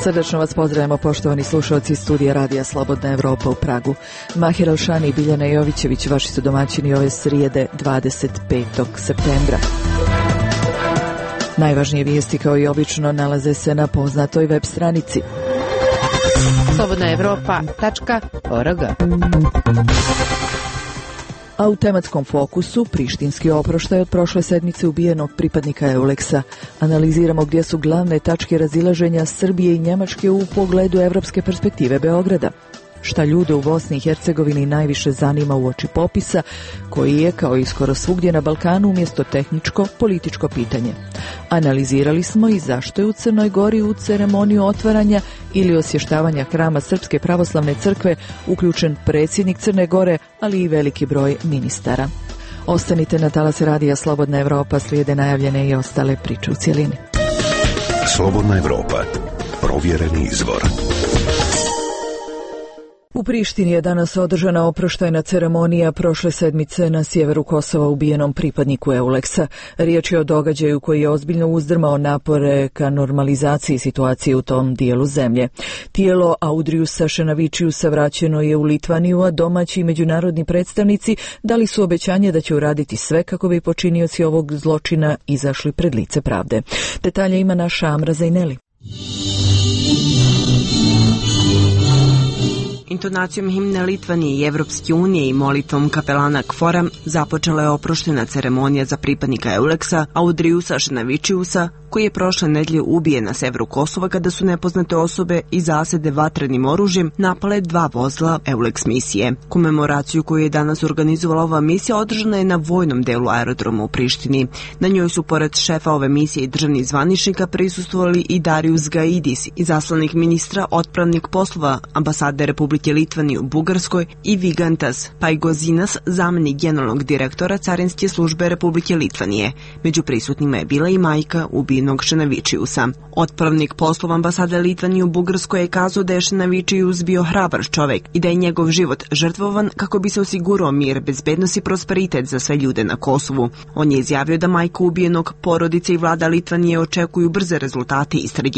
Srdačno vas pozdravljamo, poštovani slušalci studija Radija Slobodna Evropa u Pragu. Mahir Alšani i Biljana Jovićević, vaši su domaćini ove srijede 25. septembra. Najvažnije vijesti kao i obično nalaze se na poznatoj web stranici slobodnaevropa.org. A u tematskom fokusu prištinski oproštaj od prošle sedmice ubijenog pripadnika Euleksa. Analiziramo gdje su glavne tačke razilaženja Srbije i Njemačke u pogledu evropske perspektive Beograda. Šta ljude u Bosni i Hercegovini najviše zanima uoči popisa, koji je, kao i skoro svugdje na Balkanu, umjesto tehničko, političko pitanje. Analizirali smo i zašto je u Crnoj Gori u ceremoniju otvaranja ili osvještavanja hrama Srpske pravoslavne crkve uključen predsjednik Crne Gore, ali i veliki broj ministara. Ostanite na talasu Radija Slobodna Evropa, slijede najavljene i ostale priče u cjelini. Slobodna Evropa, provjereni izvor. U Prištini je danas održana oproštajna ceremonija prošle sedmice na sjeveru Kosova ubijenom pripadniku Euleksa. Riječ je o događaju koji je ozbiljno uzdrmao napore ka normalizaciji situacije u tom dijelu zemlje. Tijelo Audrijusa Šenavičiusa vraćeno je u Litvaniju, a domaći i međunarodni predstavnici dali su obećanje da će uraditi sve kako bi počinioci ovog zločina izašli pred lice pravde. Detalje ima naša Amra Zajneli. Intonacijom himne Litvanije i Evropske unije i molitvom kapelana Kfora započela je oproštena ceremonija za pripadnika Euleksa Audrijusa Šenavičiusa, koji je prošle nedjelje ubijen na severu Kosova kada su nepoznate osobe i zasede vatrenim oružjem napale 2 vozila Euleks misije. Komemoraciju koju je danas organizovala ova misija održana je na vojnom delu aerodroma u Prištini. Na njoj su pored šefa ove misije i državnih zvaničnika prisustvovali i Darius Gaidis, izaslanik ministra otpravnik poslova ambasade Republike Litvanije u Bugarskoj, i Vigantas Paigozinas, zamjenik generalnog direktora Carinske službe Republike Litvanije. Među prisutnima je bila i majka ubijenog Šenavičiusa. Otpravnik poslova ambasade Litvanije u Bugarskoj je kazao da je Šenavičius bio hrabar čovjek i da je njegov život žrtvovan kako bi se osigurao mir, bezbednost i prosperitet za sve ljude na Kosovu. On je izjavio da majka ubijenog, porodice i vlada Litvanije očekuju brze rezultate istrage.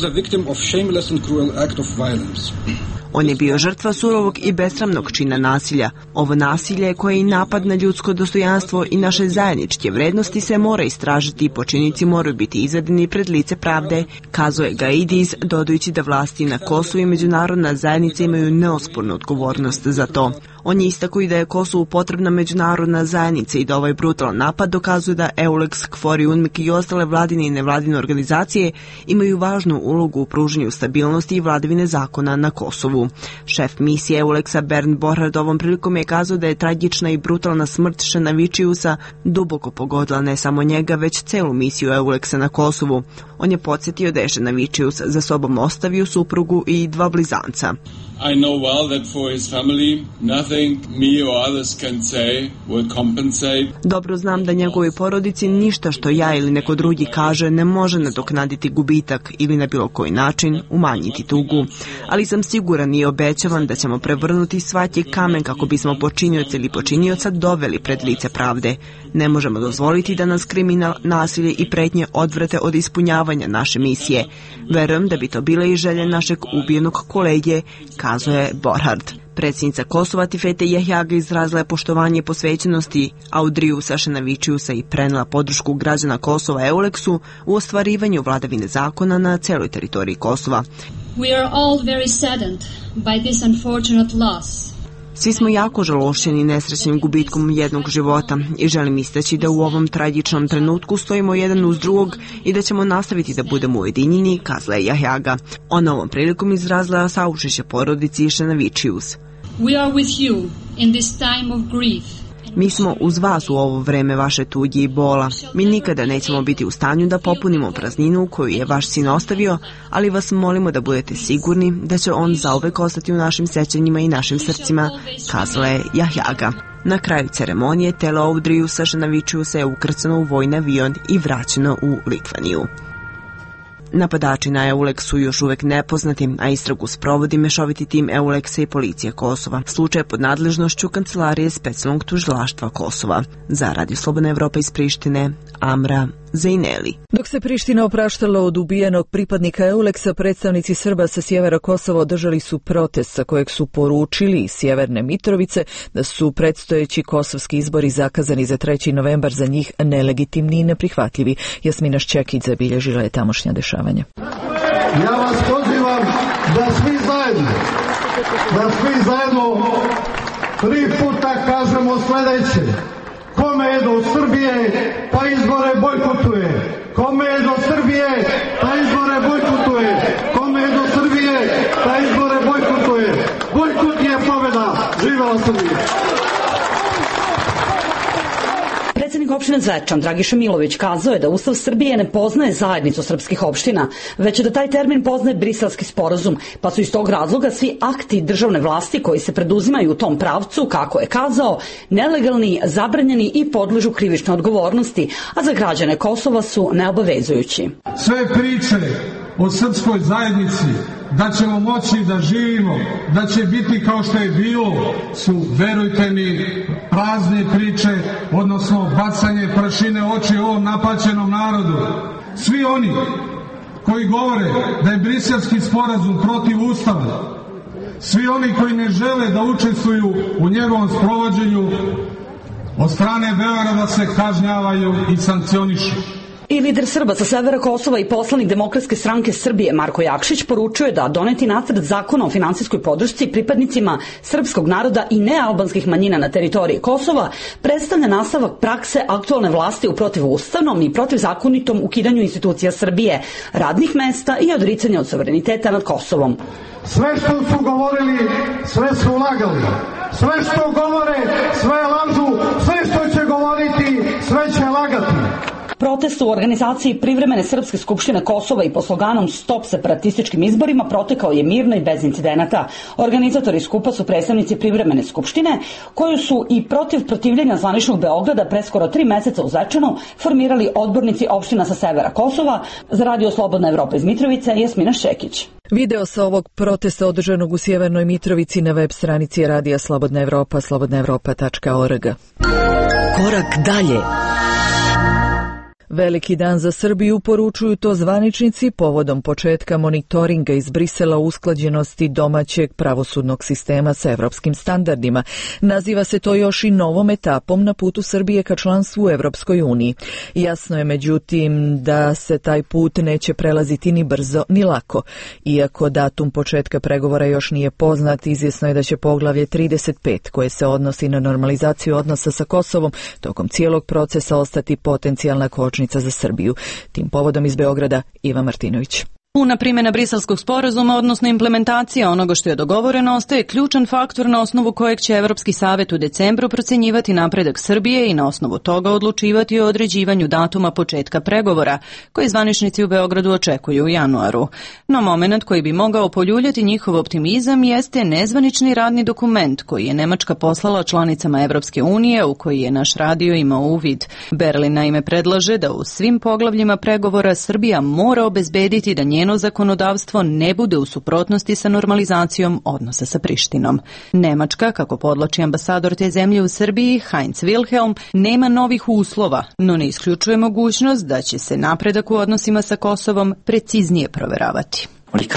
On je bio žrtva surovog i besramnog čina nasilja. Ovo nasilje, koje je i napad na ljudsko dostojanstvo i naše zajedničke vrednosti, se mora istražiti i počinioci moraju biti izvedeni pred lice pravde, kazuje Gaidis, dodajući da vlasti na Kosovu i međunarodna zajednica imaju neospornu odgovornost za to. On je istakao i da je Kosovu potrebna međunarodna zajednica i da ovaj brutalan napad dokazuje da Euleks, Kfor i UNMIK i ostale vladine i nevladine organizacije imaju važnu ulogu u pružanju stabilnosti i vladavine zakona na Kosovu. Šef misije Euleksa Bernd Borhard ovom prilikom je kazao da je tragična i brutalna smrt Šenavičiusa duboko pogodila ne samo njega, već celu misiju Euleksa na Kosovu. On je podsjetio da je Šenavičius za sobom ostavio suprugu i 2 blizanca. I know well that for his family nothing me or others can say will compensate. Dobro znam da njegovoj porodici ništa što ja ili neko drugi kaže ne može nadoknaditi gubitak ili na bilo koji način umanjiti tugu. Ali sam siguran i obećavam da ćemo prevrnuti svaki kamen kako bismo počinioca ili počinioca doveli pred lice pravde. Ne možemo dozvoliti da nas kriminal, nasilje i pretnje odvrate od ispunjavanja naše misije. Verujem da bi to bila i želja našeg ubijenog kolege, kazuje Borhard. Predsjednica Kosova Tifete Jahjaga izrazila je poštovanje posvećenosti Audrijusa Šenavičiusa i prenijela podršku građana Kosova Euleksu u ostvarivanju vladavine zakona na celoj teritoriji Kosova. We are all very saddened by this unfortunate loss. Svi smo jako žalošćeni nesrećnim gubitkom jednog života i želim istaći da u ovom tragičnom trenutku stojimo jedan uz drugog i da ćemo nastaviti da budemo ujedinjeni, kazala je Jahjaga. Ona ovom prilikom izrazila saučešće porodici Šenavičius. We are with you in this time of grief. Mi smo uz vas u ovo vreme vaše tuge i bola. Mi nikada nećemo biti u stanju da popunimo prazninu koju je vaš sin ostavio, ali vas molimo da budete sigurni da će on zauvek ostati u našim sećanjima i našim srcima, kazala je Jahjaga. Na kraju ceremonije telo Audrijusa Šenavičiusa je ukrcano u vojni avion i vraćeno u Litvaniju. Napadači na Euleks su još uvek nepoznati, a istragu sprovodi mešoviti tim Euleksa i policije Kosova. Slučaj je pod nadležnošću Kancelarije specijalnog tužilaštva Kosova. Za Radio Slobodna Evropa iz Prištine, Amra Zaineli. Dok se Priština opraštala od ubijenog pripadnika Euleksa, predstavnici Srba sa sjevera Kosova održali su protest sa kojeg su poručili iz Sjeverne Mitrovice da su predstojeći kosovski izbori zakazani za 3. novembar za njih nelegitimni i neprihvatljivi. Jasmina Šćekić zabilježila je tamošnja dešavanja. Ja vas pozivam da svi zajedno 3 puta kažemo sljedeće. Kome je do Srbije, pa izbore bojkotuje. Kome je do Srbije, pa izbore bojkotuje. Kome je do Srbije, pa izbore bojkotuje. Bojkot je pobjeda. Živela Srbija! Predsjednik opštine Zvečan, Dragiša Milović, kazao je da Ustav Srbije ne poznaje zajednicu srpskih opština, već da taj termin poznaje Briselski sporazum, pa su iz tog razloga svi akti državne vlasti koji se preduzimaju u tom pravcu, kako je kazao, nelegalni, zabranjeni i podležu krivičnoj odgovornosti, a za građane Kosova su neobavezujući. Sve priče o srpskoj zajednici, da ćemo moći da živimo, da će biti kao što je bilo, su, verujte mi, prazne priče, odnosno bacanje prašine oči ovom napaćenom narodu. Svi oni koji govore da je Briselski sporazum protiv Ustava, svi oni koji ne žele da učestvuju u njegovom sprovođenju, od strane Beograda se kažnjavaju i sankcionišu. I lider Srba sa severa Kosova i poslanik Demokratske stranke Srbije Marko Jakšić poručuje da doneti nacrt zakona o finansijskoj podršci pripadnicima srpskog naroda i nealbanskih manjina na teritoriji Kosova predstavlja nastavak prakse aktualne vlasti u protivustavnom i protivzakonitom ukidanju institucija Srbije, radnih mesta i odricanja od suvereniteta nad Kosovom. Sve što su govorili, sve su lagali. Sve što govore, sve lažu. Sve što će govoriti, sve će lagati. Protest u organizaciji Privremene srpske skupštine Kosova i pod sloganom Stop separatističkim izborima protekao je mirno i bez incidenata. Organizatori skupa su predstavnici Privremene skupštine, koju su i protiv protivljenja zvaničnog Beograda pre skoro 3 meseca u Zvečanu formirali odbornici opština sa severa Kosova. Za Radio Slobodna Evropa iz Mitrovice, Jasmina Šćekić. Video sa ovog protesta održanog u Sjevernoj Mitrovici na web stranici Radija Slobodna Evropa, slobodnaevropa.org. Korak dalje. Veliki dan za Srbiju, poručuju to zvaničnici povodom početka monitoringa iz Brisela usklađenosti domaćeg pravosudnog sistema sa evropskim standardima. Naziva se to još i novom etapom na putu Srbije ka članstvu u Evropskoj uniji. Jasno je međutim da se taj put neće prelaziti ni brzo ni lako. Iako datum početka pregovora još nije poznat, izvjesno je da će poglavlje 35, koje se odnosi na normalizaciju odnosa sa Kosovom, tokom cijelog procesa ostati potencijalna kočnica za Srbiju. Tim povodom iz Beograda Iva Martinović. Puna primjena Briselskog sporazuma, odnosno implementacija onoga što je dogovoreno, ostaje ključan faktor na osnovu kojeg će Evropski savet u decembru procenjivati napredak Srbije i na osnovu toga odlučivati o određivanju datuma početka pregovora, koji zvaničnici u Beogradu očekuju u januaru. No moment koji bi mogao poljuljati njihov optimizam jeste nezvanični radni dokument koji je Nemačka poslala članicama Evropske unije, u koji je naš radio imao uvid. Berlin naime predlaže da u svim poglavljima pregovora Srbija mora obezbediti da njeno zakonodavstvo ne bude u suprotnosti sa normalizacijom odnosa sa Prištinom. Nemačka, kako podlači ambasador te zemlje u Srbiji, Heinz Wilhelm, nema novih uslova, no ne isključuje mogućnost da će se napredak u odnosima sa Kosovom preciznije proveravati.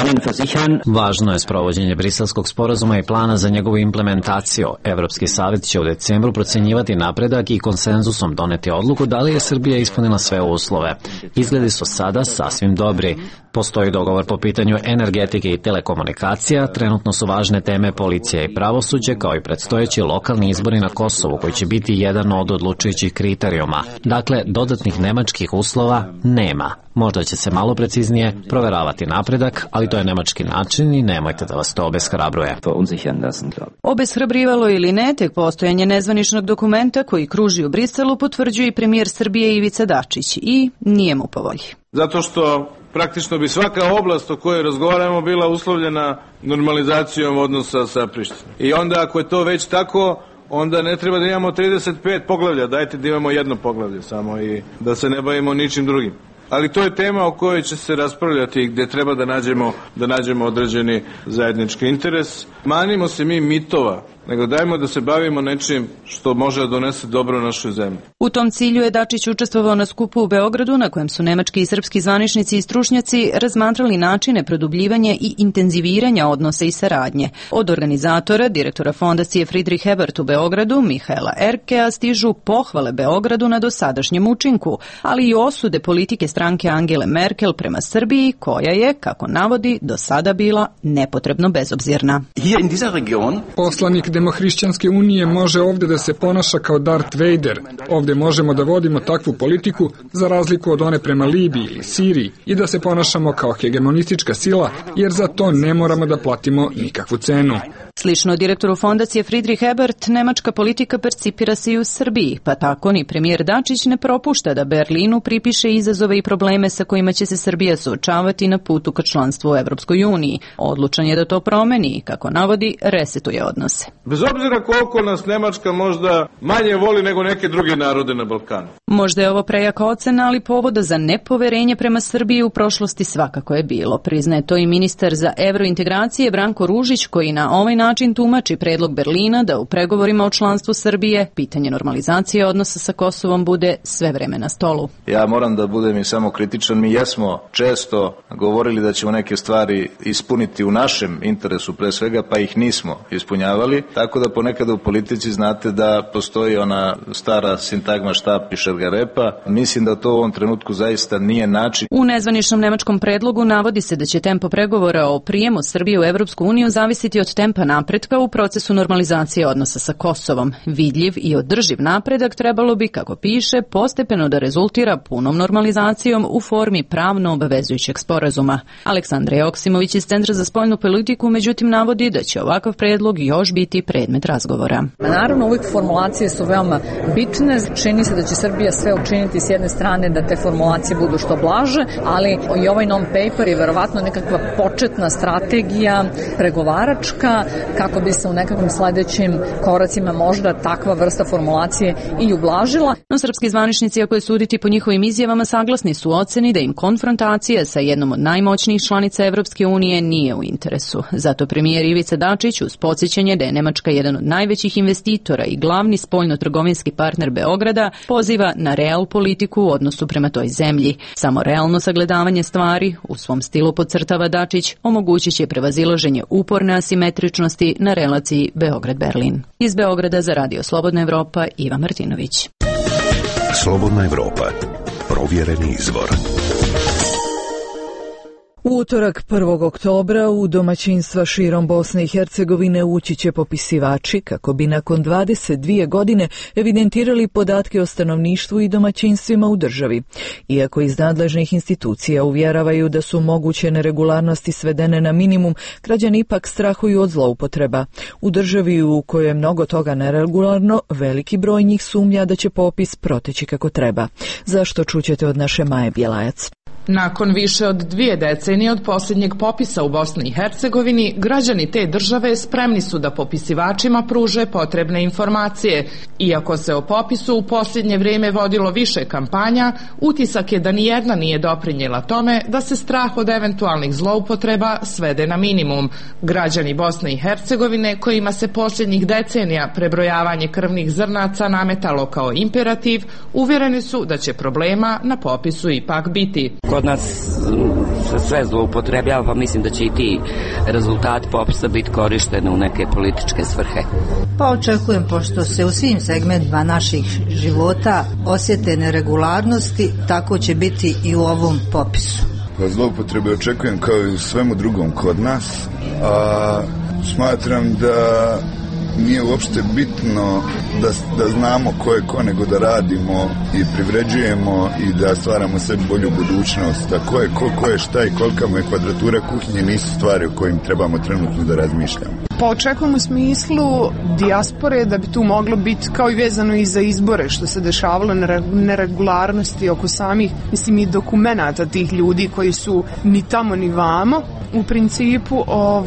Važno je sprovođenje Briselskog sporazuma i plana za njegovu implementaciju. Evropski savjet će u decembru procenjivati napredak i konsenzusom doneti odluku da li je Srbija ispunila sve uslove. Izgledi su sada sasvim dobri. Postoji dogovor po pitanju energetike i telekomunikacija, trenutno su važne teme policija i pravosuđe, kao i predstojeći lokalni izbori na Kosovu, koji će biti jedan od odlučujućih kriterijuma. Dakle, dodatnih nemačkih uslova nema. Možda će se malo preciznije proveravati napredak, ali to je nemački način i nemojte da vas to obeshrabruje. Obeshrabrivalo ili ne, tek postojanje nezvaničnog dokumenta koji kruži u Briselu potvrđuje i premijer Srbije Ivica Dačić i nije mu po volji. Zato što praktično bi svaka oblast o kojoj razgovaramo bila uslovljena normalizacijom odnosa sa Prištinom. I onda ako je to već tako, onda ne treba da imamo 35 poglavlja, dajte da imamo jedno poglavlje samo i da se ne bavimo ničim drugim. Ali to je tema o kojoj će se raspravljati i gdje treba da nađemo određeni zajednički interes. Manimo se mi mitova nego dajmo da se bavimo nečim što može da donese dobro našoj zemlji. U tom cilju je Dačić učestvovao na skupu u Beogradu na kojem su nemački i srpski zvaničnici i stručnjaci razmatrali načine produbljivanja i intenziviranja odnosa i saradnje. Od organizatora, direktora fondacije Friedrich Ebert u Beogradu, Mihaela Erkea, stižu pohvale Beogradu na dosadašnjem učinku, ali i osude politike stranke Angele Merkel prema Srbiji, koja je, kako navodi, do sada bila nepotrebno bezobzirna. Poslanik Demohrišćanske unije može ovde da se ponaša kao Darth Vader. Ovde možemo da vodimo takvu politiku za razliku od one prema Libiji ili Siriji i da se ponašamo kao hegemonistička sila, jer za to ne moramo da platimo nikakvu cenu. Slično direktoru fondacije Friedrich Ebert, nemačka politika percipira se i u Srbiji, pa tako ni premijer Dačić ne propušta da Berlinu pripiše izazove i probleme sa kojima će se Srbija suočavati na putu ka članstvu u Evropskoj uniji. Odlučan je da to promeni i, kako navodi, resetuje odnose. Bez obzira koliko nas Nemačka možda manje voli nego neke druge narode na Balkanu. Možda je ovo prejaka ocena, ali povoda za nepoverenje prema Srbiji u prošlosti svakako je bilo. Priznaje to i ministar za evrointegracije Branko Ružić, koji na ovaj način tumači predlog Berlina da u pregovorima o članstvu Srbije pitanje normalizacije odnosa sa Kosovom bude sve vreme na stolu. Ja moram da budem i samo kritičan. Mi jesmo često govorili da ćemo neke stvari ispuniti u našem interesu pre svega, pa ih nismo ispunjavali. Tako da ponekad u politici znate da postoji ona stara sintagma štap i šargarepa. Mislim da to u ovom trenutku zaista nije način. U nezvaničnom nemačkom predlogu navodi se da će tempo pregovora o prijemu Srbije u Evropsku uniju zavisiti od tempa napretka u procesu normalizacije odnosa sa Kosovom. Vidljiv i održiv napredak trebalo bi, kako piše, postepeno da rezultira punom normalizacijom u formi pravno obavezujućeg sporazuma. Aleksandra Joksimović iz Centra za spoljnu politiku međutim navodi da će ovakav predlog još biti predmet razgovora. Naravno, uvijek formulacije su veoma bitne. Čini se da će Srbija sve učiniti s jedne strane da te formulacije budu što blaže, ali i ovaj non-paper je verovatno nekakva početna strategija pregovaračka kako bi se u nekakvim sledećim koracima možda takva vrsta formulacije i ublažila. No srpski zvaničnici, ako je suditi po njihovim izjavama, saglasni su oceni da im konfrontacija sa jednom od najmoćnijih članica Evropske unije nije u interesu. Zato premijer Ivica Dačić, uz podsjećanje da je Nemačka jedan od najvećih investitora i glavni spoljno-trgovinski partner Beograda, poziva na real politiku u odnosu prema toj zemlji. Samo realno sagledavanje stvari, u svom stilu podcrtava Dačić, omogućit će prevazilaženje uporne asimetričnosti na relaciji Beograd-Berlin. Iz Beograda za Radio Slobodna Evropa, Iva Martinović. Slobodna Evropa. Provjereni izvor. U utorak 1. oktobra u domaćinstva širom Bosne i Hercegovine ući će popisivači kako bi nakon 22 godine evidentirali podatke o stanovništvu i domaćinstvima u državi. Iako iz nadležnih institucija uvjeravaju da su moguće neregularnosti svedene na minimum, građani ipak strahuju od zloupotreba. U državi u kojoj je mnogo toga neregularno, veliki broj njih sumnja da će popis proteći kako treba. Zašto, čućete od naše Maje Bjelajac. Nakon više od 2 decenije od posljednjeg popisa u Bosni i Hercegovini, građani te države spremni su da popisivačima pruže potrebne informacije. Iako se o popisu u posljednje vrijeme vodilo više kampanja, utisak je da nijedna nije doprinijela tome da se strah od eventualnih zloupotreba svede na minimum. Građani Bosne i Hercegovine, kojima se posljednjih decenija prebrojavanje krvnih zrnaca nametalo kao imperativ, uvjereni su da će problema na popisu ipak biti. Kod nas se sve zloupotrebljava, pa mislim da će i ti rezultati popisa biti korišteni u neke političke svrhe. Pa očekujem, pošto se u svim segmentima naših života osjete neregularnosti, tako će biti i u ovom popisu. Zloupotrebe očekujem kao i u svemu drugom kod nas, a smatram da nije uopšte bitno da znamo ko je ko, nego da radimo i privređujemo i da stvaramo sebi bolju budućnost. A ko je ko je šta i kolika mu je kvadratura kuhinje nisu stvari o kojim trebamo trenutno da razmišljamo. Pa očekujem u smislu dijaspore da bi tu moglo biti kao i vezano i za izbore što se dešavalo, neregularnosti oko samih, i dokumenata tih ljudi koji su ni tamo ni vamo u principu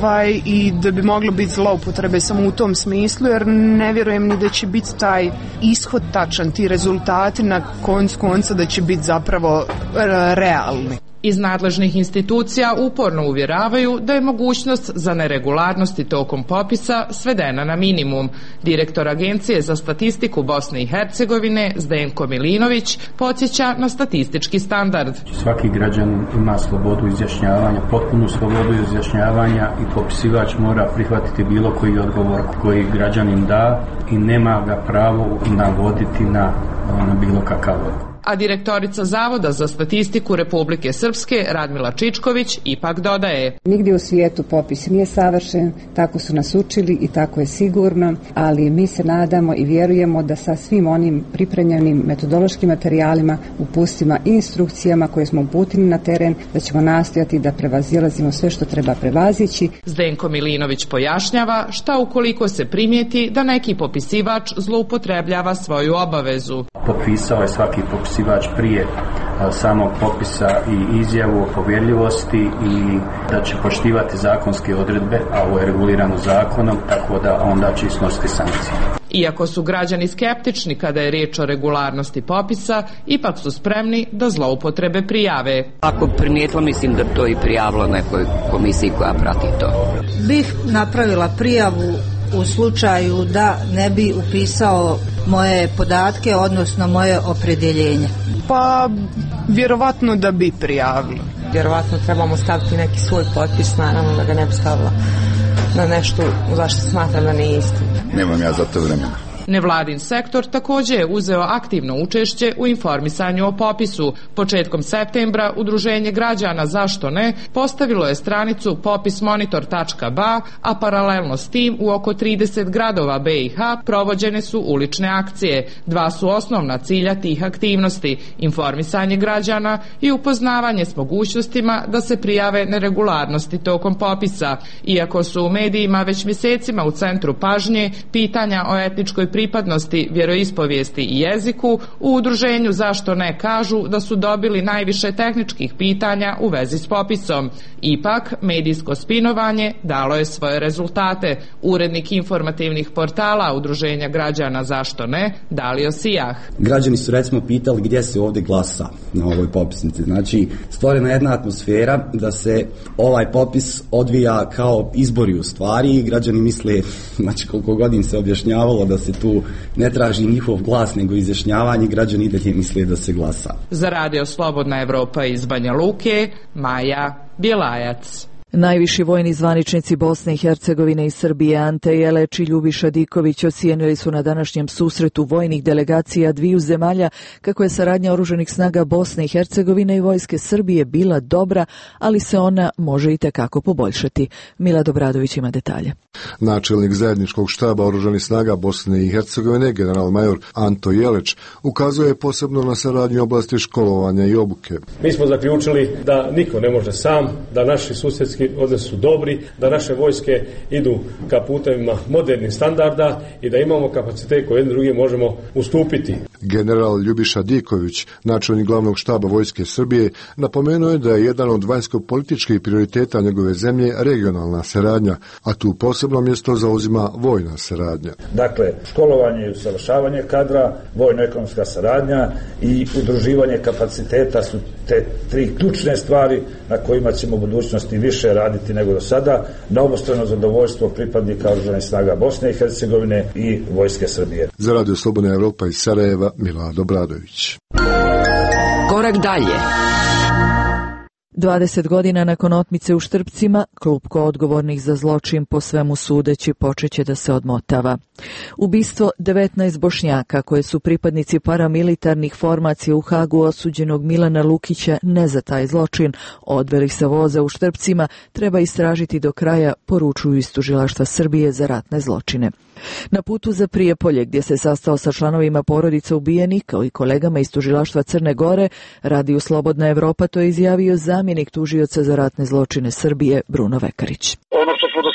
i da bi moglo biti zloupotrebe samo u tom smislu, jer ne vjerujem ni da će biti taj ishod tačan, ti rezultati na koncu konca da će biti zapravo realni. Iz nadležnih institucija uporno uvjeravaju da je mogućnost za neregularnosti tokom popisa svedena na minimum. Direktor Agencije za statistiku Bosne i Hercegovine Zdenko Milinović podsjeća na statistički standard. Svaki građanin ima slobodu izjašnjavanja, potpunu slobodu izjašnjavanja i popisivač mora prihvatiti bilo koji odgovor koji građanin da i nema ga pravo navoditi na bilo kakav odgovor. A direktorica Zavoda za statistiku Republike Srpske Radmila Čičković ipak dodaje: Nigdje u svijetu popis nije savršen, tako su nas učili i tako je sigurno, ali mi se nadamo i vjerujemo da sa svim onim pripremljenim metodološkim materijalima, upustima i instrukcijama koje smo uputili na teren, da ćemo nastojati da prevazilazimo sve što treba prevazići. Zdenko Milinović pojašnjava šta ukoliko se primijeti da neki popisivač zloupotrebljava svoju obavezu. Potpisao je svaki popisivač prije samog popisa i izjavu o povjerljivosti i da će poštivati zakonske odredbe, a ovo je regulirano zakonom, tako da onda će snositi sankcije. Iako su građani skeptični kada je riječ o regularnosti popisa, ipak su spremni da zloupotrebe prijave. Ako primijetila, mislim da to i prijavila nekoj komisiji koja prati to. Bih napravila prijavu u slučaju da ne bi upisao moje podatke, odnosno moje opredjeljenje. Pa, vjerovatno da bi prijavili. Vjerovatno trebamo staviti neki svoj potpis, naravno da ga ne bi stavila na nešto zašto smatram da nije istina. Nemam ja za to vremena. Nevladin sektor također je uzeo aktivno učešće u informisanju o popisu. Početkom septembra Udruženje građana Zašto ne postavilo je stranicu popismonitor.ba, a paralelno s tim u oko 30 gradova BiH provođene su ulične akcije. Dva su osnovna cilja tih aktivnosti: informisanje građana i upoznavanje s mogućnostima da se prijave neregularnosti tokom popisa. Iako su u medijima već mjesecima u centru pažnje pitanja o etničkoj pripadnosti, vjeroispovijesti i jeziku, u udruženju Zašto ne kažu da su dobili najviše tehničkih pitanja u vezi s popisom. Ipak, medijsko spinovanje dalo je svoje rezultate. Urednik informativnih portala Udruženja građana Zašto ne, Dalio Sijah. Građani su recimo pitali gdje se ovdje glasa na ovoj popisnici. Znači, stvorena je jedna atmosfera da se ovaj popis odvija kao izbori u stvari i građani misle, znači koliko godin se objašnjavalo da se tu ne traži njihov glas nego izjašnjavanje, građani i dalje misle da se glasa. Za Radio Slobodna Evropa iz Banja Luke, Maja Bjelajac. Najviši vojni zvaničnici Bosne i Hercegovine i Srbije Ante Jeleč i Ljubiša Diković ocijenili su na današnjem susretu vojnih delegacija dviju zemalja kako je saradnja oružanih snaga Bosne i Hercegovine i vojske Srbije bila dobra, ali se ona može i tekako poboljšati. Milad Obradović ima detalje. Načelnik zajedničkog štaba oružanih snaga Bosne i Hercegovine, general major Anto Jeleč, ukazuje posebno na saradnju u oblasti školovanja i obuke. Mi smo zaključili da niko ne može sam, da naši susjedski odnosi su dobri, da naše vojske idu ka putevima modernih standarda i da imamo kapacitet koji jedni drugi možemo ustupiti. General Ljubiša Diković, načelnik glavnog štaba vojske Srbije, napomenuo je da je jedan od vanjsko-političkih prioriteta njegove zemlje regionalna saradnja, a tu posebno mjesto zauzima vojna saradnja. Dakle, školovanje i usavršavanje kadra, vojno-ekonomska saradnja i udruživanje kapaciteta su te tri ključne stvari na kojima ćemo u budućnosti više raditi nego do sada, na obostrano zadovoljstvo pripadnika oružanih snaga Bosne i Hercegovine i vojske Srbije. Za Radio Slobodna Evropa iz Sarajeva, Milad Obradović. Korak dalje. 20 godina nakon otmice u Štrpcima, klupko odgovornih za zločin po svemu sudeći počeće da se odmotava. Ubistvo 19 Bošnjaka koje su pripadnici paramilitarnih formacija u Hagu osuđenog Milana Lukića ne za taj zločin odveli sa voza u Štrpcima treba istražiti do kraja, poručuju iz Tužilaštva Srbije za ratne zločine. Na putu za Prijepolje, gdje se sastao sa članovima porodica ubijenih kao i kolegama iz Tužilaštva Crne Gore, Radio Slobodna Evropa to je izjavio zamjenik tužioca za ratne zločine Srbije Bruno Vekarić. Ono što smo do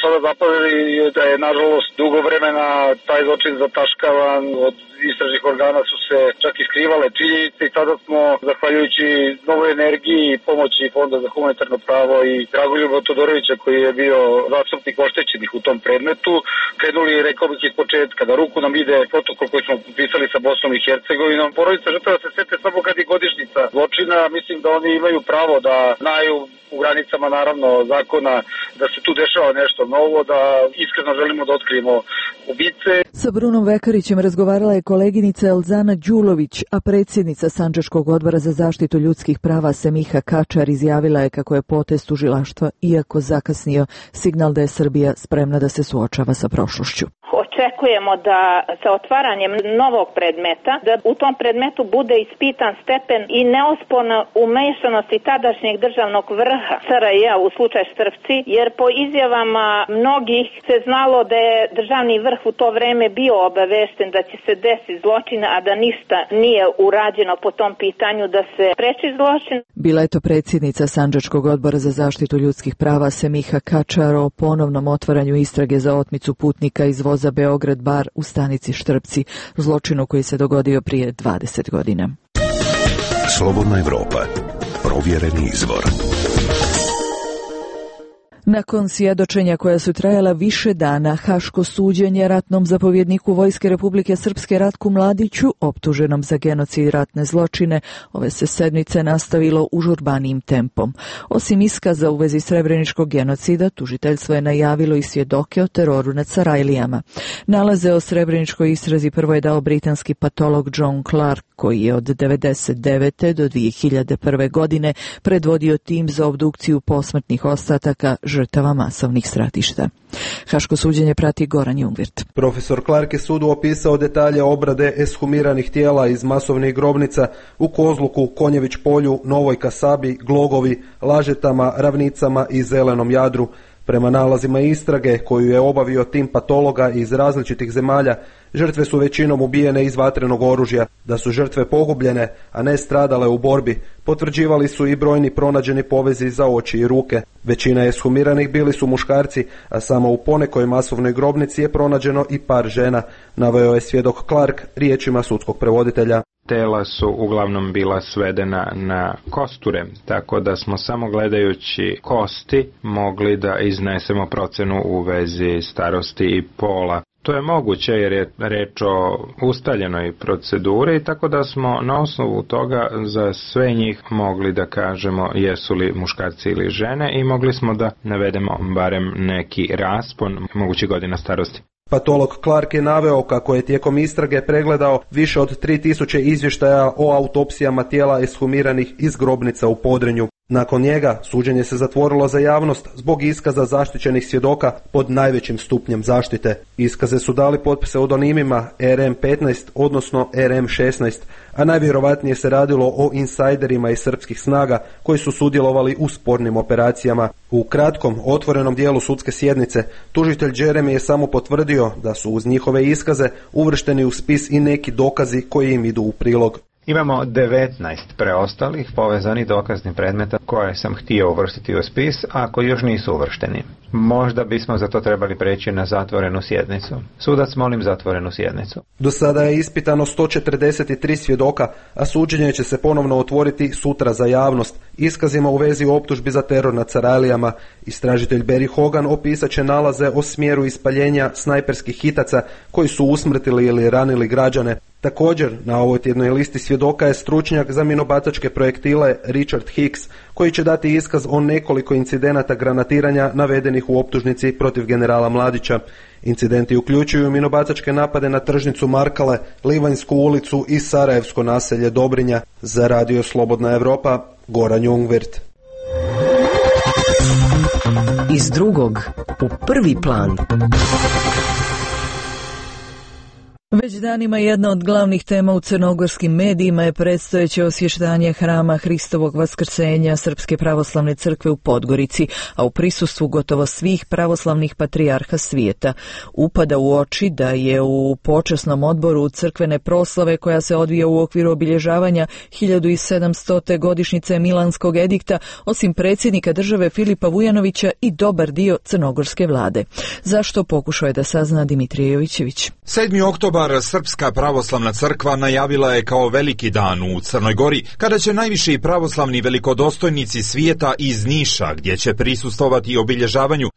sada zapavili je da je nažalost dugo vremena taj zločin zataškavan, od istražnih organa su se čak i skrivale činjenice i sada smo, zahvaljujući novoj energiji i pomoći Fonda za humanitarno pravo i Dragoljuba Todorovića koji je bio zastupnik oštećenih u tom predmetu, krenuli, rekao bih, iz početka, da ruku nam ide protokol koji smo potpisali sa Bosnom i Hercegovinom. Porodica žrtava se sete samo kad je godišnjica zločina, mislim da oni imaju pravo da znaju u granicama naravno zakona da se tu dešava nešto novo, da iskreno želimo da otkrijemo ubice. Sa Brunom Vekarićem razgovarala je koleginica Elzana Đulović, a predsjednica Sandžačkog odbora za zaštitu ljudskih prava Semiha Kačar izjavila je kako je potez tužilaštva, iako zakasnio, signal da je Srbija spremna da se suočava sa prošlošću. Očekujemo da sa otvaranjem novog predmeta, da u tom predmetu bude ispitan stepen i neosporna umešanosti tadašnjeg državnog vrha SRJ u slučaju Štrpci, jer po izjavama mnogih se znalo da je državni vrh u to vreme bio obavešten da će se desiti zločin, a da ništa nije urađeno po tom pitanju da se spreči zločin. Bila je to predsjednica Sandžačkog odbora za zaštitu ljudskih prava Semiha Kačar o ponovnom otvaranju istrage za otmicu putnika iz voza Beograd Bar u stanici Štrpci, zločinu koji se dogodio prije 20 godina. Slobodna Evropa. Provjereni izvor. Nakon svjedočenja koja su trajala više dana, haško suđenje ratnom zapovjedniku Vojske Republike Srpske Ratku Mladiću, optuženom za genocid i ratne zločine, ove se sedmice nastavilo užurbanijim tempom. Osim iskaza u vezi srebreničkog genocida, tužiteljstvo je najavilo i svjedoke o teroru nad Sarajlijama. Nalaze o srebreničkoj istrazi prvo je dao britanski patolog John Clark, koji je od 1999. do 2001. godine predvodio tim za obdukciju posmrtnih ostataka žrtava masovnih stratišta. Haško suđenje prati Goran Jungwirth. Profesor Clark je sudu opisao detalje obrade eshumiranih tijela iz masovnih grobnica u Kozluku, Konjević polju, Novoj Kasabi, Glogovi, Lažetama, Ravnicama i Zelenom Jadru. Prema nalazima istrage koju je obavio tim patologa iz različitih zemalja, žrtve su većinom ubijene iz vatrenog oružja. Da su žrtve pogubljene, a ne stradale u borbi, potvrđivali su i brojni pronađeni povezi za oči i ruke. Većina eshumiranih bili su muškarci, a samo u ponekoj masovnoj grobnici je pronađeno i par žena, naveo je svjedok Clark riječima sudskog prevoditelja. Tela su uglavnom bila svedena na kosture, tako da smo samo gledajući kosti mogli da iznesemo procenu u vezi starosti i pola. To je moguće jer je reč o ustaljenoj proceduri, tako da smo na osnovu toga za sve njih mogli da kažemo jesu li muškarci ili žene i mogli smo da navedemo barem neki raspon mogućih godina starosti. Patolog Clark je naveo kako je tijekom istrage pregledao više od 3000 izvještaja o autopsijama tijela eshumiranih iz grobnica u Podrinju. Nakon njega suđenje se zatvorilo za javnost zbog iskaza zaštićenih svjedoka pod najvećim stupnjem zaštite. Iskaze su dali pod pseudonimima RM-15, odnosno RM-16, a najvjerovatnije se radilo o insajderima iz srpskih snaga koji su sudjelovali u spornim operacijama. U kratkom, otvorenom dijelu sudske sjednice, tužitelj Jeremy je samo potvrdio da su uz njihove iskaze uvršteni u spis i neki dokazi koji im idu u prilog. Imamo 19 preostalih povezanih dokaznih predmeta koje sam htio uvrstiti u spis, a koji još nisu uvršteni. Možda bismo za to trebali preći na zatvorenu sjednicu. Sudac, molim zatvorenu sjednicu. Do sada je ispitano 143 svjedoka, a suđenje će se ponovno otvoriti sutra za javnost. Iskazima u vezi optužbi za teror nad Sarajlijama. Istražitelj Barry Hogan opisat će nalaze o smjeru ispaljenja snajperskih hitaca koji su usmrtili ili ranili građane. Također, na ovoj tjednoj listi svjedoka je stručnjak za minobacačke projektile Richard Hicks, koji će dati iskaz o nekoliko incidenata granatiranja navedenih u optužnici protiv generala Mladića. Incidenti uključuju minobacačke napade na tržnicu Markale, Livanjsku ulicu i Sarajevsko naselje Dobrinja. Za Radio Slobodna Evropa, Goran Jungwirth. Iz drugog u prvi plan. Već danima jedna od glavnih tema u crnogorskim medijima je predstojeće osvještanje hrama Hristovog vaskrsenja Srpske pravoslavne crkve u Podgorici, a u prisustvu gotovo svih pravoslavnih patrijarha svijeta. Upada u oči da je u počasnom odboru crkvene proslave koja se odvija u okviru obilježavanja 1700. godišnjice Milanskog edikta, osim predsjednika države Filipa Vujanovića i dobar dio crnogorske vlade. Zašto, pokušao je da sazna Dimitrije Jovićević. 7. oktobar Srpska pravoslavna crkva najavila je kao veliki dan u Crnoj Gori, kada će najviši pravoslavni velikodostojnici svijeta iz Niša, gdje će prisustovati obilježavanju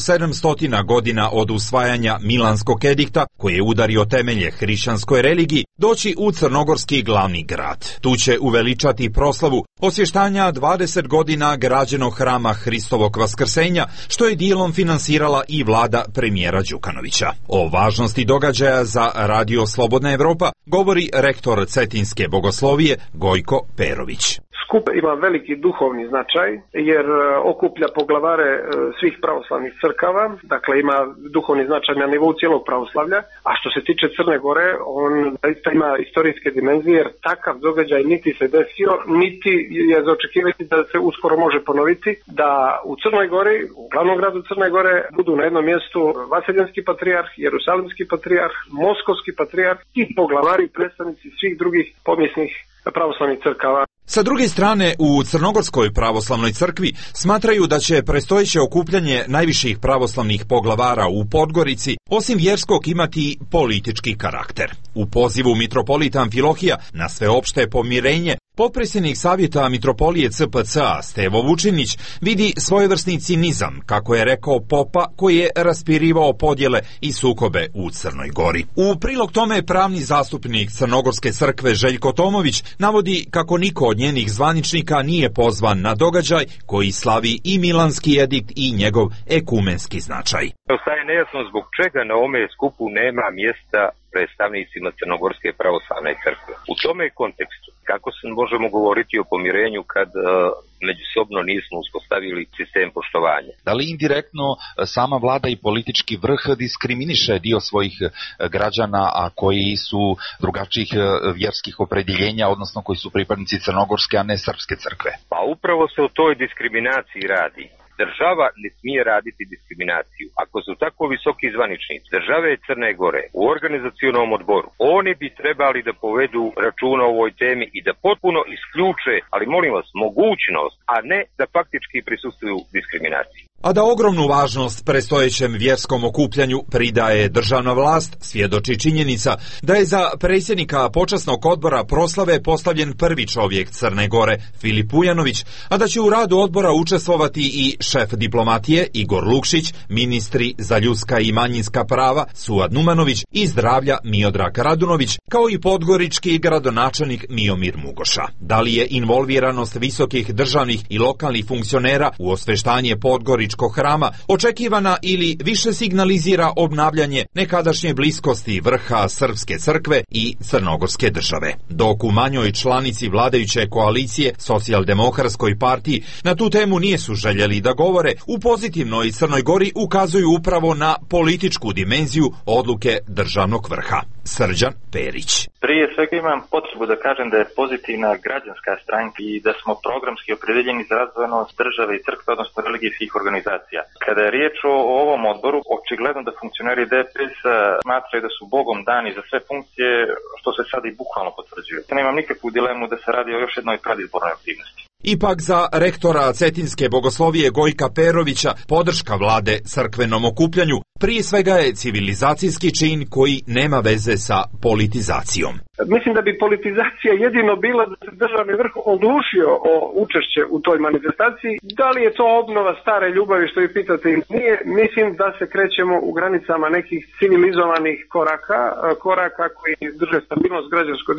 1700 godina od usvajanja Milanskog edikta, koji je udario temelje hrišćanskoj religiji, doći u crnogorski glavni grad. Tu će uveličati proslavu osvještanja 20 godina građenog hrama Hristovog vaskrsenja, što je dijelom finansirala i vlada premijera Đukanovića. O važnosti događaja za Radio Slobodna Evropa govori rektor Cetinske bogoslovije Gojko Perović. Skup ima veliki duhovni značaj jer okuplja poglavare svih pravoslavnih crkava, dakle ima duhovni značaj na nivou cijelog pravoslavlja, a što se tiče Crne Gore, on ima istorijske dimenzije jer takav događaj niti se desio, niti je za očekivati da se uskoro može ponoviti, da u Crnoj Gori, u glavnom gradu Crne Gore, budu na jednom mjestu Vaseljenski patrijarh, Jerusalimski patrijarh, Moskovski patrijarh i poglavari i predstavnici svih drugih pomjesnih pravoslavnih crkava. Sa druge strane, u Crnogorskoj pravoslavnoj crkvi smatraju da će predstojeće okupljanje najviših pravoslavnih poglavara u Podgorici osim vjerskog imati politički karakter. U pozivu mitropolita Amfilohija na sveopšte pomirenje, potpredsjednik savjeta mitropolije CPC-a Stevo Vučinić vidi svojevrsni cinizam, kako je rekao popa koji je raspirivao podjele i sukobe u Crnoj Gori. U prilog tome pravni zastupnik Crnogorske crkve Željko Tomović navodi kako niko od njenih zvaničnika nije pozvan na događaj koji slavi i Milanski edikt i njegov ekumenski značaj. Ostaje nejasno zbog čega na ovome skupu nema mjesta predstavnicima Crnogorske pravoslavne crkve. U tome kontekstu, kako se možemo govoriti o pomirenju kad međusobno nismo uspostavili sistem poštovanja? Da li indirektno sama vlada i politički vrh diskriminiše dio svojih građana, a koji su drugačijih vjerskih opredjeljenja, odnosno koji su pripadnici Crnogorske, a ne Srpske crkve? Pa upravo se o toj diskriminaciji radi. Država ne smije raditi diskriminaciju. Ako su tako visoki zvaničnici države Crne Gore u organizacionom odboru, oni bi trebali da povedu računa o ovoj temi i da potpuno isključe, ali molim vas, mogućnost, a ne da faktički prisustvuju diskriminaciji. A da ogromnu važnost predstojećem vjerskom okupljanju pridaje državna vlast, svjedoči činjenica da je za predsjednika počasnog odbora proslave postavljen prvi čovjek Crne Gore, Filip Vujanović, a da će u radu odbora učestvovati i šef diplomatije Igor Lukšić, ministri za ljudska i manjinska prava Suad Numanović i zdravlja Miodrag Radunović, kao i podgorički gradonačelnik Miomir Mugoša. Da li je involviranost visokih državnih i lokalnih funkcionera u osveštanje Podgoričkog hrama očekivana ili više signalizira obnavljanje nekadašnje bliskosti vrha Srpske crkve i Crnogorske države? Dok u manjoj članici vladajuće koalicije Socijaldemokratskoj partiji na tu temu nisu željeli da govore, u pozitivnoj Crnoj Gori ukazuju upravo na političku dimenziju odluke državnog vrha. Srđan Perić. Prije svega imam potrebu da kažem da je pozitivna građanska stranka i da smo programski opredeljeni za razvojnost države i crkve, odnosno religijskih organizacija. Kada je riječ o ovom odboru, očigledno da funkcioneri DPS smatraju da su Bogom dani za sve funkcije, što se sad i bukvalno potvrđuje. Nemam nikakvu dilemu da se radi o još jednoj predizbornoj aktivnosti. Ipak za rektora Cetinske bogoslovije Gojka Perovića podrška vlade crkvenom okupljanju prije svega je civilizacijski čin koji nema veze sa politizacijom. Mislim da bi politizacija jedino bila da se državni vrh odlučio o učešće u toj manifestaciji. Da li je to obnova stare ljubavi što vi pitate ili nije, mislim da se krećemo u granicama nekih civilizovanih koraka koji drže stabilnost građanskoj državi.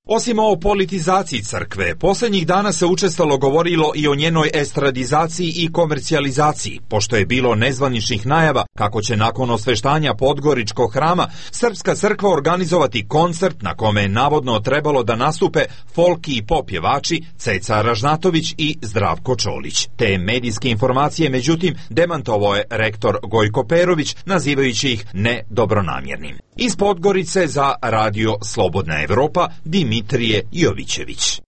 Osim o politizaciji crkve, posljednjih dana se učestalo govorilo i o njenoj estradizaciji i komercijalizaciji, pošto je bilo nezvaničnih najava kako će nakon osveštanja Podgoričkog hrama Srpska crkva organizovati koncert na kome je navodno trebalo da nastupe folki i pop pjevači Ceca Ražnatović i Zdravko Čolić. Te medijske informacije, međutim, demantovao je rektor Gojko Perović, nazivajući ih nedobronamjernim. Iz Podgorice za Radio Slobodna Evropa, Dimitrije Jovićević.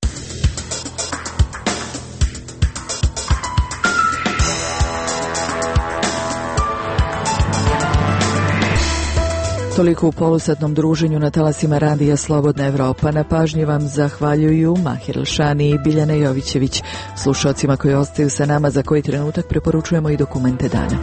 Toliko u polusatnom druženju na talasima Radija Slobodna Evropa. Na pažnji vam zahvaljuju Mahir Elšani i Biljana Jovićević. Slušalcima koji ostaju sa nama za koji trenutak preporučujemo i dokumente dana.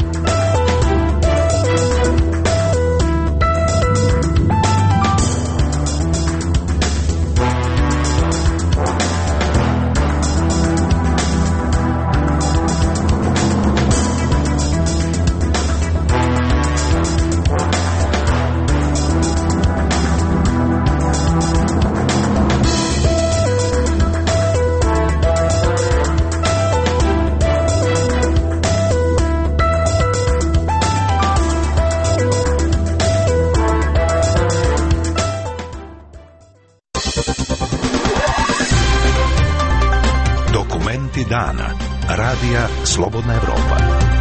Dana. Radija Slobodna Evropa.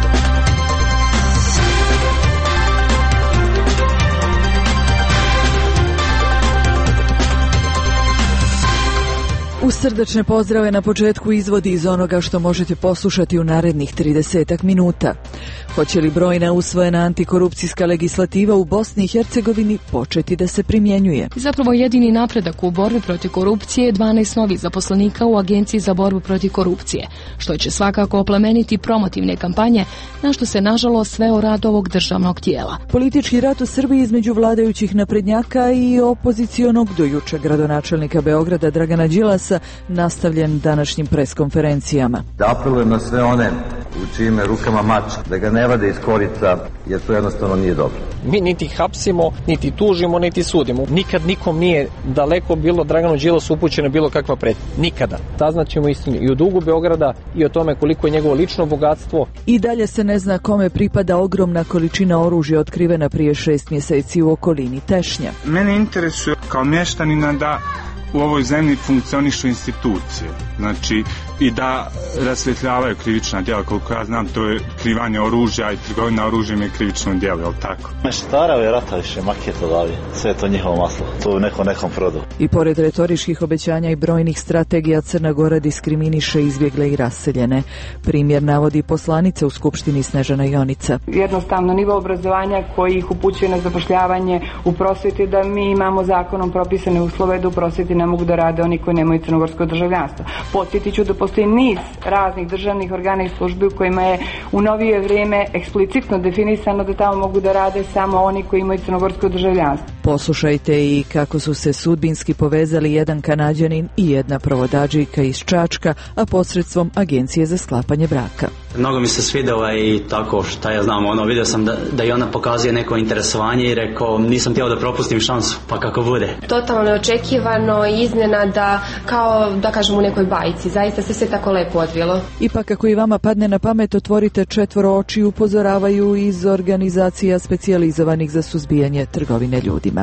Uz srdačne pozdrave na početku izvodi iz onoga što možete poslušati u narednih 30 minuta. Hoće li brojna usvojena antikorupcijska legislativa u Bosni i Hercegovini početi da se primjenjuje? Zapravo jedini napredak u borbi protiv korupcije je 12 novih zaposlenika u Agenciji za borbu protiv korupcije, što će svakako oplemeniti promotivne kampanje, na što se nažalost sveo rad ovog državnog tijela. Politički rat u Srbiji između vladajućih naprednjaka i opozicionog do juče gradonačelnika Beograda Dragana Đilasa nastavljen današnjim preskonferencijama. Da apelujem na sve one u čijim rukama mač, da ga ne vade iz korica, jer to jednostavno nije dobro. Mi niti hapsimo, niti tužimo, niti sudimo. Nikad nikom nije daleko bilo Draganu Đilasu upućena bilo kakva pretnja. Nikada. Saznaćemo istinu i o dugu Beograda i o tome koliko je njegovo lično bogatstvo. I dalje se ne zna kome pripada ogromna količina oružja otkrivena prije 6 mjeseci u okolini Tešnja. Mene interesuje kao mještanina da u ovoj zemlji funkcionišu institucije, znači i da rasvjetljavaju krivična djela. Koliko ja znam, to je krivanje oružja i trgovina oružjem je krivično djelo, je li tako? Meštara vjerata više maketa dali, sve je to njihovo maslo, to u nekom produ. I pored retoričkih obećanja i brojnih strategija, Crna Gora diskriminiše izbjegle i raseljene. Primjer navodi poslanica u Skupštini Snežana Jonica. Jednostavno nivo obrazovanja koji ih upućuje na zapošljavanje u prosvjeti, da mi imamo zakonom propisane uslove da u prosvjeti ne mogu da rade oni koji nemaju crnogorsko državljanstvo. Podsjetit ću da postoji niz raznih državnih organa i službi u kojima je u novije vrijeme eksplicitno definisano da tamo mogu da rade samo oni koji imaju crnogorsko državljanstvo. Poslušajte i kako su se sudbinski povezali jedan Kanađanin i jedna provodadžijka iz Čačka, a posredstvom Agencije za sklapanje braka. Mnogo mi se svidjela i tako, šta ja znam, vidio sam da i ona pokazuje neko interesovanje i rekao nisam htio da propustim šansu, pa kako bude. Totalno neočekivano i iznenada, kao da kažem u nekoj bajci, zaista se sve tako lepo odvilo. Ipak ako i vama padne na pamet, otvorite 4 oči, upozoravaju iz organizacija specijalizovanih za suzbijanje trgovine ljudima.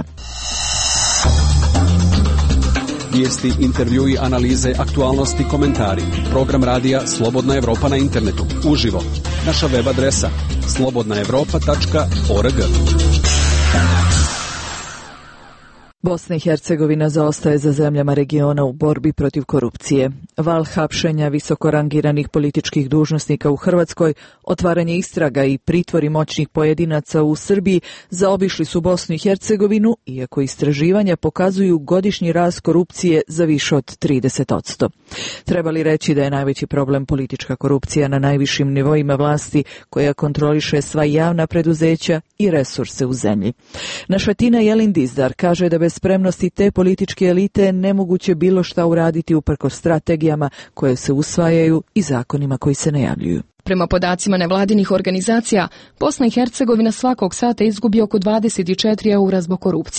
Vijesti, intervjui, analize, aktualnosti, komentari. Program radija Slobodna Evropa na internetu. Uživo. Naša web adresa slobodnaevropa.org. Bosna i Hercegovina zaostaje za zemljama regiona u borbi protiv korupcije. Val hapšenja visoko rangiranih političkih dužnosnika u Hrvatskoj, otvaranje istraga i pritvori moćnih pojedinaca u Srbiji zaobišli su Bosnu i Hercegovinu, iako istraživanja pokazuju godišnji rast korupcije za više od 30%. Treba li reći da je najveći problem politička korupcija na najvišim nivoima vlasti koja kontroliše sva javna preduzeća i resurse u zemlji? Naša Tina Jelin Dizdar kaže da bez spremnosti te političke elite nemoguće bilo šta uraditi uprkos strategijama koje se usvajaju i zakonima koji se najavljuju. Prema podacima nevladinih organizacija, Bosna i Hercegovina svakog sata izgubi oko 24 eura zbog korupcije.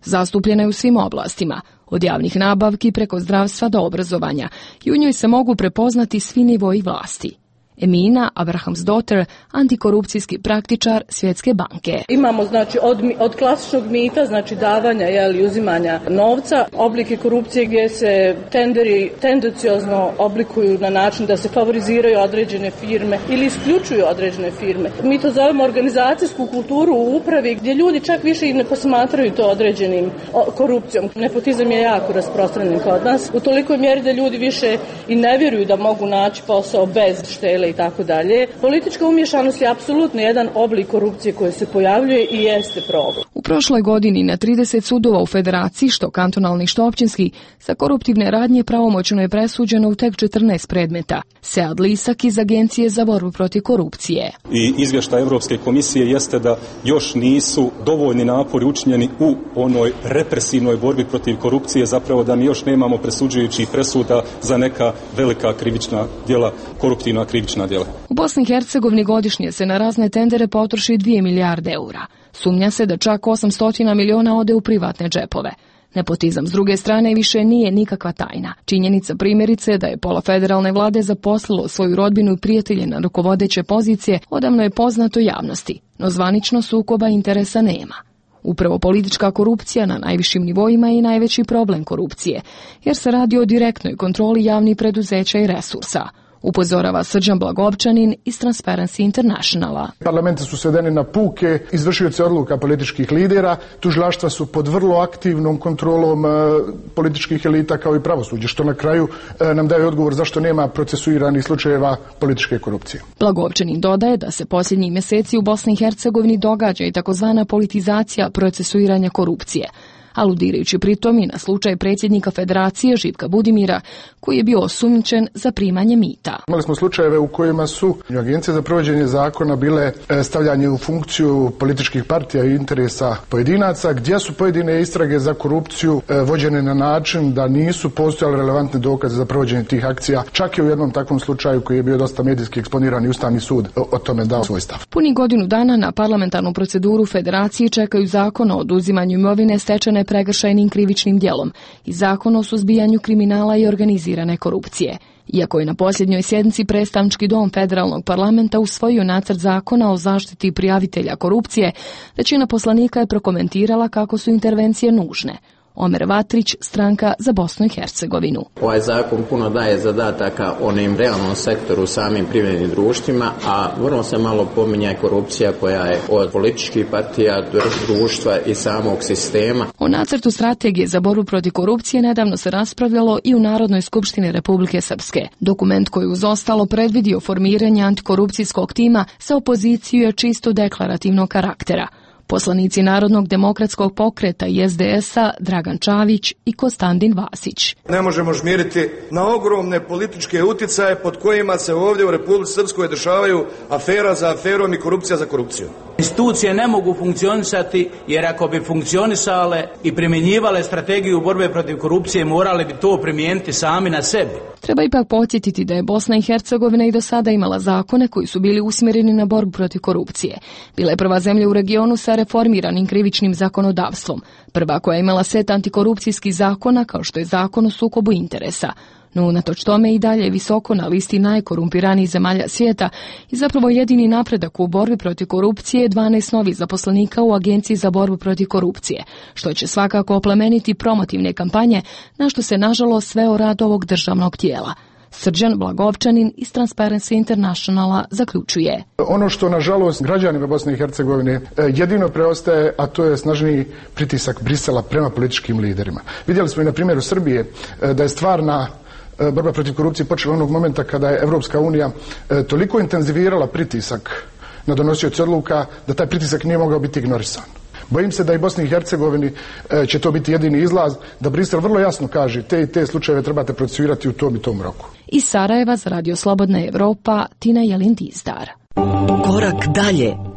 Zastupljena je u svim oblastima, od javnih nabavki preko zdravstva do obrazovanja, i u njoj se mogu prepoznati svi nivoji vlasti. Emina Abrahamsdotter, antikorupcijski praktičar Svjetske banke. Imamo znači od klasičnog mita, znači davanja i uzimanja novca, oblike korupcije gdje se tenderi tendenciozno oblikuju na način da se favoriziraju određene firme ili isključuju određene firme. Mi to zovemo organizacijsku kulturu u upravi gdje ljudi čak više i ne posmatraju to određenim korupcijom. Nepotizam je jako rasprostranjen kod nas u tolikoj mjeri da ljudi više i ne vjeruju da mogu naći posao bez štele i tako dalje. Politička umješanost je apsolutno jedan oblik korupcije koji se pojavljuje i jeste problem. U prošloj godini na 30 sudova u Federaciji, što kantonalni, što općinski, za koruptivne radnje pravomoćno je presuđeno u tek 14 predmeta. Sead Lisak iz Agencije za borbu protiv korupcije. I izvještaj Europske komisije jeste da još nisu dovoljni napori učinjeni u onoj represivnoj borbi protiv korupcije, zapravo da mi još nemamo presuđujućih presuda za neka velika krivična djela, koruptivna krivična djela. U Bosni i Hercegovini godišnje se na razne tendere potroši 2 milijarde eura. Sumnja se da čak 800 miliona ode u privatne džepove. Nepotizam s druge strane više nije nikakva tajna. Činjenica primjerice da je pola federalne vlade zaposlilo svoju rodbinu i prijatelje na rukovodeće pozicije odavno je poznato javnosti, no zvanično sukoba interesa nema. Upravo politička korupcija na najvišim nivoima je i najveći problem korupcije, jer se radi o direktnoj kontroli javnih preduzeća i resursa, upozorava Srđan Blagovčanin iz Transparency Internationala. Parlamenti su svedeni na puke izvršioce odluka političkih lidera, tužilaštva su pod vrlo aktivnom kontrolom političkih elita kao i pravosuđe, što na kraju nam daje odgovor zašto nema procesuiranih slučajeva političke korupcije. Blagovčanin dodaje da se posljednjih mjeseci u Bosni i Hercegovini događa i takozvana politizacija procesuiranja korupcije, aludirajući pritom i na slučaj predsjednika Federacije Živka Budimira, koji je bio osumnjičen za primanje mita. Imali smo slučajeve u kojima su agencije za provođenje zakona bile stavljanje u funkciju političkih partija i interesa pojedinaca, gdje su pojedine istrage za korupciju vođene na način da nisu postojali relevantne dokaze za provođenje tih akcija. Čak je u jednom takvom slučaju koji je bio dosta medijski eksponiran i Ustavni sud o tome dao svoj stav. Puni godinu dana na parlamentarnu proceduru Federacije čekaju zakon o oduzimanju imovine stečene prekršajnim krivičnim djelom i zakon o suzbijanju kriminala i organizirane korupcije. Iako je na posljednjoj sjednici predstavnički dom federalnog parlamenta usvojio nacrt zakona o zaštiti prijavitelja korupcije, većina poslanika je prokomentirala kako su intervencije nužne. Omer Vatrić, Stranka za Bosnu i Hercegovinu. Ovaj zakon puno daje zadataka onim realnom sektoru, samim privrednim društvima, a vrlo se malo pominje korupcija koja je od političkih partija, društva i samog sistema. O nacrtu strategije za borbu protiv korupcije nedavno se raspravljalo i u Narodnoj skupštini Republike Srpske. Dokument koji uz ostalo predvidio formiranje antikorupcijskog tima sa opoziciju je čisto deklarativnog karaktera. Poslanici Narodnog demokratskog pokreta i SDS-a Dragan Čavić i Konstantin Vasić. Ne možemo žmiriti na ogromne političke utjecaje pod kojima se ovdje u Republici Srpskoj dešavaju afera za aferom i korupcija za korupcijom. Institucije ne mogu funkcionisati jer ako bi funkcionisale i primjenjivale strategiju borbe protiv korupcije morali bi to primijeniti sami na sebi. Treba ipak podsjetiti da je Bosna i Hercegovina i do sada imala zakone koji su bili usmjereni na borbu protiv korupcije. Bila je prva zemlja u regionu sa reformiranim krivičnim zakonodavstvom, prva koja je imala set antikorupcijskih zakona kao što je zakon o sukobu interesa. No unatoč tome i dalje je visoko na listi najkorumpiranijih zemalja svijeta i zapravo jedini napredak u borbi protiv korupcije je 12 novih zaposlenika u Agenciji za borbu protiv korupcije, što će svakako oplemeniti promotivne kampanje, na što se nažalost sveo rad ovog državnog tijela. Srđan Blagovčanin iz Transparency Internationala zaključuje. Ono što nažalost građanima Bosne i Hercegovine jedino preostaje, a to je snažniji pritisak Brisela prema političkim liderima. Vidjeli smo i na primjeru Srbije da je stvarna borba protiv korupcije počela onog momenta kada je Evropska unija toliko intenzivirala pritisak na donosioce odluka da taj pritisak nije mogao biti ignorisan. Bojim se da i Bosni i Hercegovini će to biti jedini izlaz, da Brisel vrlo jasno kaže te i te slučajeve trebate procesuirati u tom i tom roku. Iz Sarajeva za Radio Slobodna Evropa, Tina Jelin-Dizdar. Korak dalje.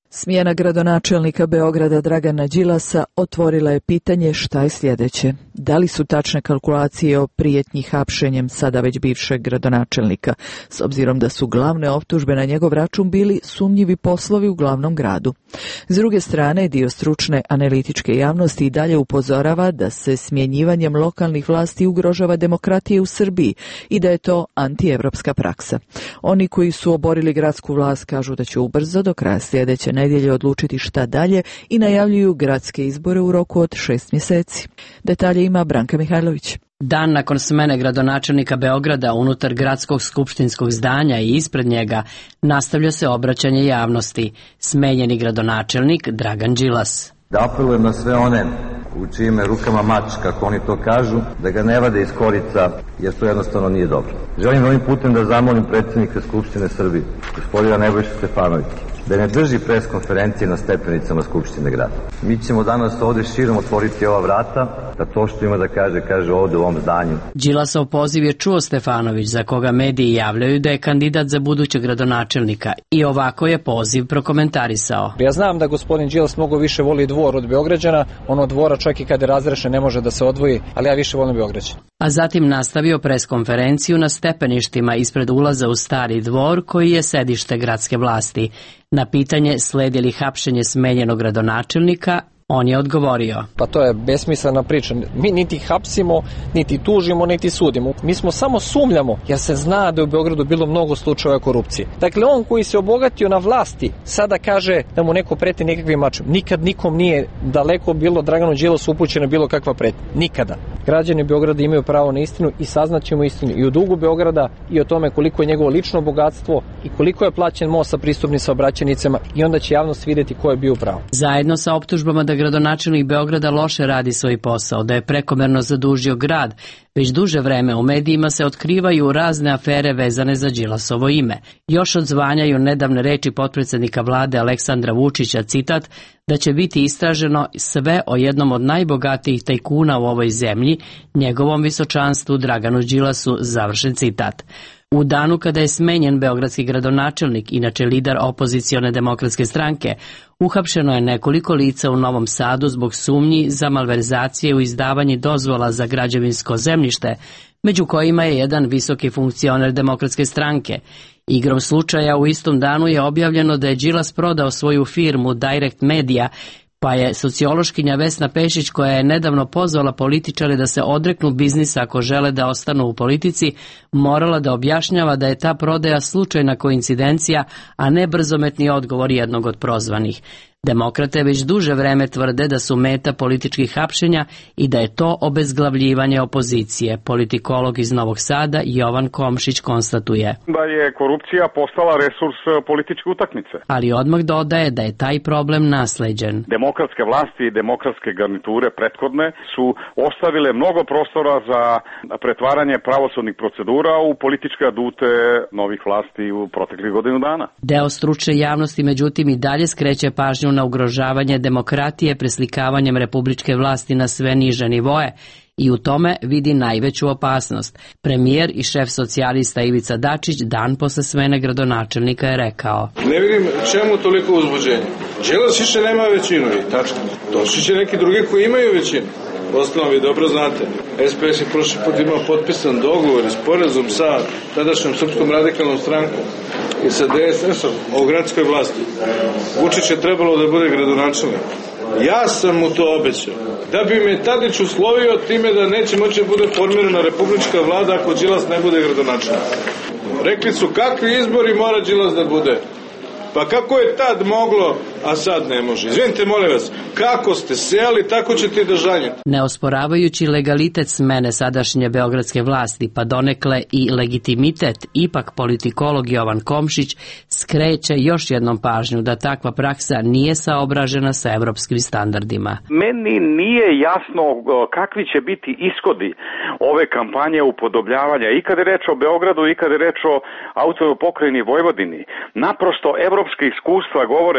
Smjena gradonačelnika Beograda Dragana Đilasa otvorila je pitanje šta je sljedeće. Da li su tačne kalkulacije o prijetnji hapšenjem sada već bivšeg gradonačelnika, s obzirom da su glavne optužbe na njegov račun bili sumnjivi poslovi u glavnom gradu. S druge strane, dio stručne analitičke javnosti i dalje upozorava da se smjenjivanjem lokalnih vlasti ugrožava demokratija u Srbiji i da je to antievropska praksa. Oni koji su oborili gradsku vlast kažu da će ubrzo do kraja sljedeće nedjelje odlučiti šta dalje i najavljuju gradske izbore u roku od 6 mjeseci. Detalje ima Branka Mihajlović. Dan nakon smene gradonačelnika Beograda unutar gradskog skupštinskog zdanja i ispred njega nastavlja se obraćanje javnosti. Smenjeni gradonačelnik Dragan Đilas. Da apelujem na sve one u čijim rukama mač, kako oni to kažu, da ga ne vade iz korica, jer to jednostavno nije dobro. Želim ovim putem da zamolim predsjednika Skupštine Srbije, gospodina Nebojšu Stefanovića, da ne drži pres konferencije na stepenicama Skupštine grada. Mi ćemo danas ovdje širom otvoriti ova vrata, da to što ima da kaže ovdje u ovom zdanju. Đilasov poziv je čuo Stefanović, za koga mediji javljaju da je kandidat za budućeg gradonačelnika, i ovako je poziv prokomentarisao. Ja znam da gospodin Đilas mnogo više voli Dvor od Beograđana, ono Dvora čak i kada je razrešen ne može da se odvoji, ali ja više volim Beograđana. A zatim nastavio preskonferenciju na stepeništima ispred ulaza u Stari Dvor, koji je sedište gradske vlasti. Na pitanje slijedi li hapšenje smenjenog gradonačelnika, on je odgovorio. Pa to je besmislena priča. Mi niti hapsimo, niti tužimo, niti sudimo. Mi smo samo sumljamo, jer se zna da je u Beogradu bilo mnogo slučajeva korupcije. Dakle, on koji se obogatio na vlasti, sada kaže da mu neko preti nekakvim mačem. Nikad nikom nije daleko bilo Draganu Đilasu upućena bilo kakva pretnja. Nikada. Građani Beograda imaju pravo na istinu i saznaćemo istinu i o dugu Beograda i o tome koliko je njegovo lično bogatstvo i koliko je plaćen most sa pristupnim saobraćajnicama, i onda će javnost vidjeti ko je bio pravo. Zajedno sa optužbama da gradonačelnik Beograda loše radi svoj posao, da je prekomerno zadužio grad, već duže vreme u medijima se otkrivaju razne afere vezane za Đilasovo ime. Još odzvanjaju nedavne reči potpredsjednika vlade Aleksandra Vučića, citat, da će biti istraženo sve o jednom od najbogatijih tajkuna u ovoj zemlji, njegovom visočanstvu Draganu Đilasu, završen citat. U danu kada je smenjen beogradski gradonačelnik, inače lider opozicione demokratske stranke, uhapšeno je nekoliko lica u Novom Sadu zbog sumnji za malverzacije u izdavanju dozvola za građevinsko zemljište, među kojima je jedan visoki funkcioner demokratske stranke. Igrom slučaja u istom danu je objavljeno da je Đilas prodao svoju firmu Direct Media, pa je sociološkinja Vesna Pešić, koja je nedavno pozvala političare da se odreknu biznisa ako žele da ostanu u politici, morala da objašnjava da je ta prodaja slučajna koincidencija, a ne brzometni odgovor jednog od prozvanih. Demokrate već duže vreme tvrde da su meta političkih hapšenja i da je to obezglavljivanje opozicije. Politikolog iz Novog Sada Jovan Komšić konstatuje da je korupcija postala resurs političke utakmice. Ali odmah dodaje da je taj problem nasleđen. Demokratske vlasti i demokratske garniture prethodne su ostavile mnogo prostora za pretvaranje pravosudnih procedura u političke adute novih vlasti u proteklih godinu dana. Deo stručne javnosti međutim i dalje skreće pažnju na ugrožavanje demokratije preslikavanjem republičke vlasti na sve niže nivoe i u tome vidi najveću opasnost. Premijer i šef socijalista Ivica Dačić dan posle smene gradonačelnika je rekao: Ne vidim čemu toliko uzbuđenje. Đilas više nema većinu i tačno. Doći će neki drugi koji imaju većinu. Ostalom vi dobro znate, SPS je prošli put imao potpisan dogovor i sporazum sa tadašnjom Srpskom radikalnom strankom i sa DSS-om o gradskoj vlasti. Vučić je trebalo da bude gradonačelnik. Ja sam mu to obećao. Da bi me Tadić uslovio time da neće moći da bude formirana republička vlada ako Đilas ne bude gradonačelnik. Rekli su kakvi izbori mora Đilas da bude. Pa kako je tad moglo, a sad ne može? Izvinite, molim vas, kako ste sejali, tako ćete i da žanjete. Ne osporavajući legalitet smene sadašnje beogradske vlasti, pa donekle i legitimitet, ipak politikolog Jovan Komšić skreće još jednom pažnju da takva praksa nije saobražena sa evropskim standardima. Meni nije jasno kakvi će biti ishodi ove kampanje upodobljavanja i kada je reč o Beogradu i kada je reč o autonomnoj pokrajini Vojvodini. Naprosto evropske iskustva govore kada je reč